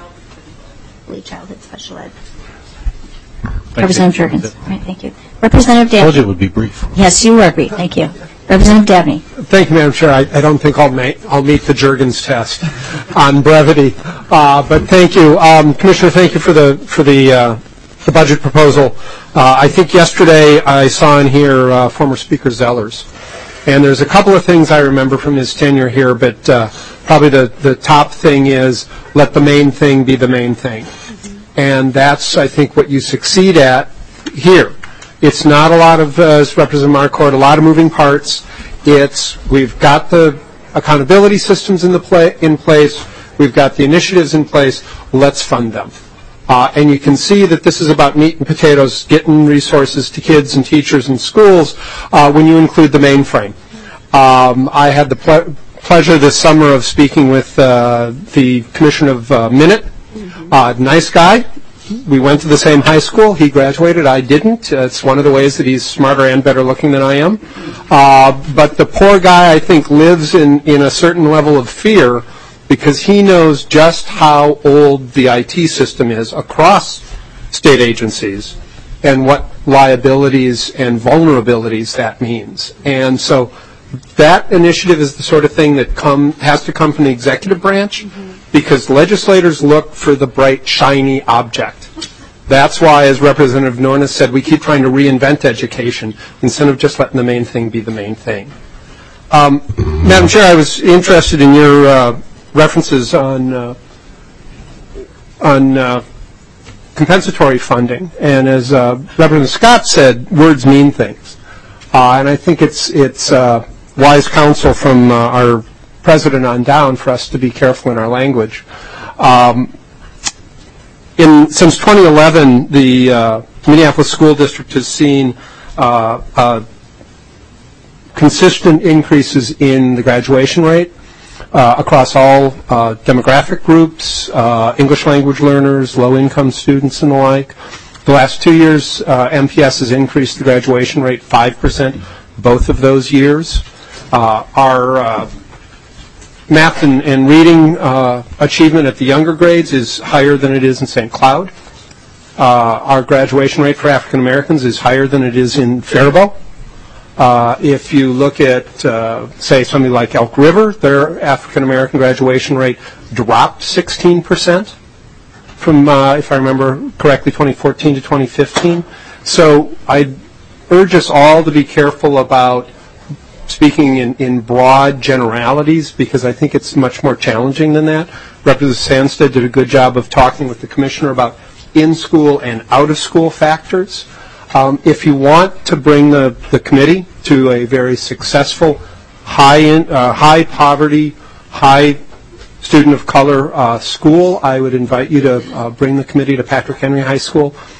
Early childhood special ed. Representative Jurgens. All right, thank you. Representative Dabney. I told you it would be brief. Yes, you were brief. Thank you. Representative Dabney. Thank you, Madam Chair. I don't think I'll meet the Jurgens test on brevity, but thank you, Commissioner. Thank you for the budget proposal. I think yesterday I saw in here former Speaker Zellers, and there's a couple of things I remember from his tenure here, but probably the top thing is let the main thing be the main thing. And that's, I think, what you succeed at here. It's not a lot of, as Representative Marquardt, a lot of moving parts. We've got the accountability systems in place. We've got the initiatives in place. Let's fund them. And you can see that this is about meat and potatoes, getting resources to kids and teachers and schools when you include the mainframe. I had the pleasure this summer of speaking with the Commissioner of Minute. Nice guy. We went to the same high school. He graduated. I didn't. It's one of the ways that he's smarter and better looking than I am. But the poor guy, I think, lives in a certain level of fear because he knows just how old the IT system is across state agencies and what liabilities and vulnerabilities that means. And so that initiative is the sort of thing that has to come from the executive branch. Because legislators look for the bright, shiny object. That's why, as Representative Nornes said, we keep trying to reinvent education instead of just letting the main thing be the main thing. Madam Chair, I was interested in your references on compensatory funding. And as Representative Scott said, words mean things. And I think it's wise counsel from our president on down for us to be careful in our language. Since 2011, the Minneapolis School District has seen consistent increases in the graduation rate across all demographic groups, English language learners, low-income students, and the like. The last 2 years, MPS has increased the graduation rate 5%, both of those years. Our math and reading achievement at the younger grades is higher than it is in St. Cloud. Our graduation rate for African Americans is higher than it is in Faribault. If you look at, say, something like Elk River, their African American graduation rate dropped 16% from, if I remember correctly, 2014 to 2015. So I urge us all to be careful about speaking in broad generalities because I think it's much more challenging than that. Representative Sandstead did a good job of talking with the Commissioner about in-school and out-of-school factors. If you want to bring the committee to a very successful, high poverty, high student of color school, I would invite you to bring the committee to Patrick Henry High School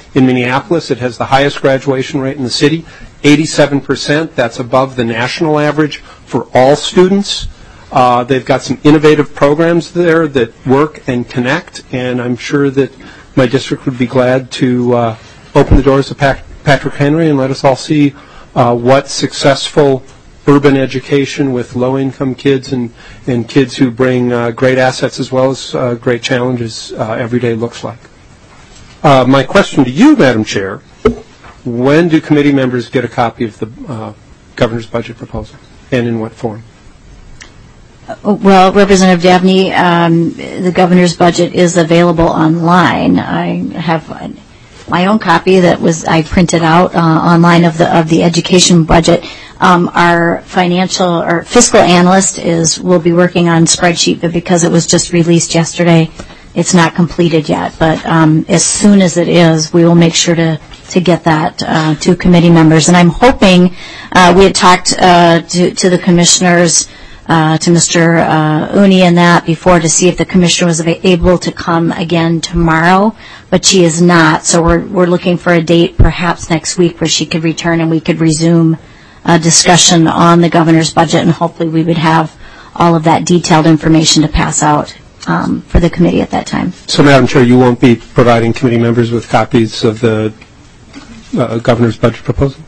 in Minneapolis. It has the highest graduation rate in the city, 87%. That's above the national average for all students. They've got some innovative programs there that work and connect, and I'm sure that my district would be glad to open the doors of Patrick Henry and let us all see what successful urban education with low-income kids and kids who bring great assets as well as great challenges every day looks like. My question to you, Madam Chair, when do committee members get a copy of the governor's budget proposal, and in what form? Well, Representative Dabney, the governor's budget is available online. I have my own copy that I printed out online of the education budget. Our financial or fiscal analyst will be working on spreadsheet, but because it was just released yesterday, it's not completed yet. But as soon as it is, we will make sure to get that to committee members. And I'm hoping we had talked to the commissioners. To Mr. Uni and that before to see if the commissioner was able to come again tomorrow, but she is not. So we're looking for a date perhaps next week where she could return and we could resume a discussion on the governor's budget, and hopefully we would have all of that detailed information to pass out for the committee at that time. So, Madam Chair, you won't be providing committee members with copies of the governor's budget proposal?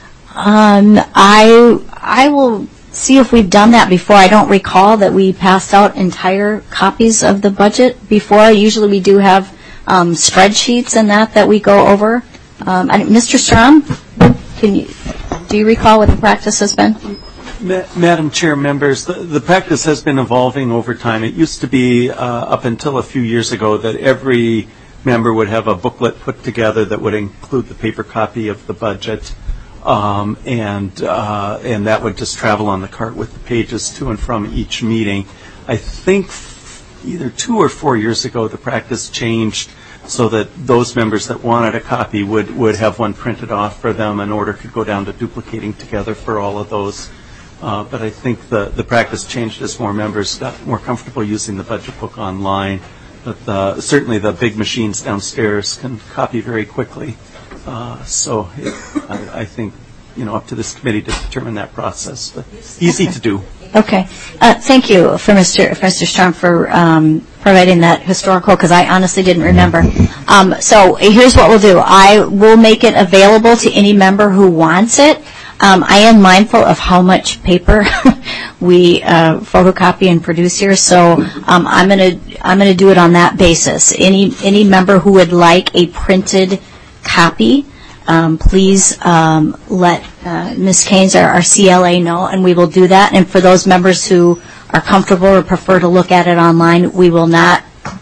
I will see if we've done that before. I don't recall that we passed out entire copies of the budget before. Usually we do have spreadsheets and that we go over. Mr. Strom, do you recall what the practice has been? Madam Chair, members, the practice has been evolving over time. It used to be up until a few years ago that every member would have a booklet put together that would include the paper copy of the budget. And that would just travel on the cart with the pages to and from each meeting. I think either 2 or 4 years ago the practice changed so that those members that wanted a copy would have one printed off for them, and order could go down to duplicating together for all of those. But I think the practice changed as more members got more comfortable using the budget book online. But certainly the big machines downstairs can copy very quickly. So I think, up to this committee to determine that process, but easy to do. Okay. Thank you for Mr. Strom for providing that historical, because I honestly didn't remember. So here's what we'll do. I will make it available to any member who wants it. I am mindful of how much paper we photocopy and produce here, so I'm gonna do it on that basis. Any member who would like a printed copy, please let Ms. Keynes, our CLA, know, and we will do that. And for those members who are comfortable or prefer to look at it online, we will not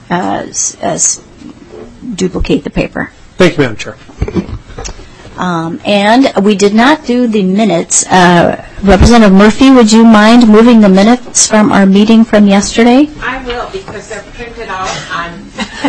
duplicate the paper. Thank you, Madam Chair. And we did not do the minutes. Representative Murphy, would you mind moving the minutes from our meeting from yesterday? I will, because they're printed out on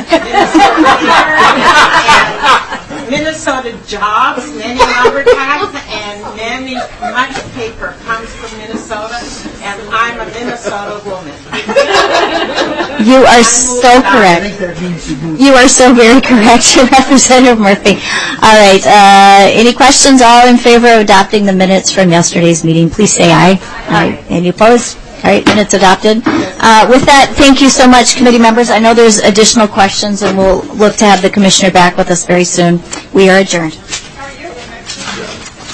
Minnesota Jobs, many lumber tax, and much paper comes from Minnesota, and I'm a Minnesota woman. You are so correct. You are so very correct, Representative Murphy. All right. Any questions? All in favor of adopting the minutes from yesterday's meeting, please say aye. Aye. Any opposed? All right, minutes adopted. With that, thank you so much, committee members. I know there's additional questions, and we'll look to have the commissioner back with us very soon. We are adjourned.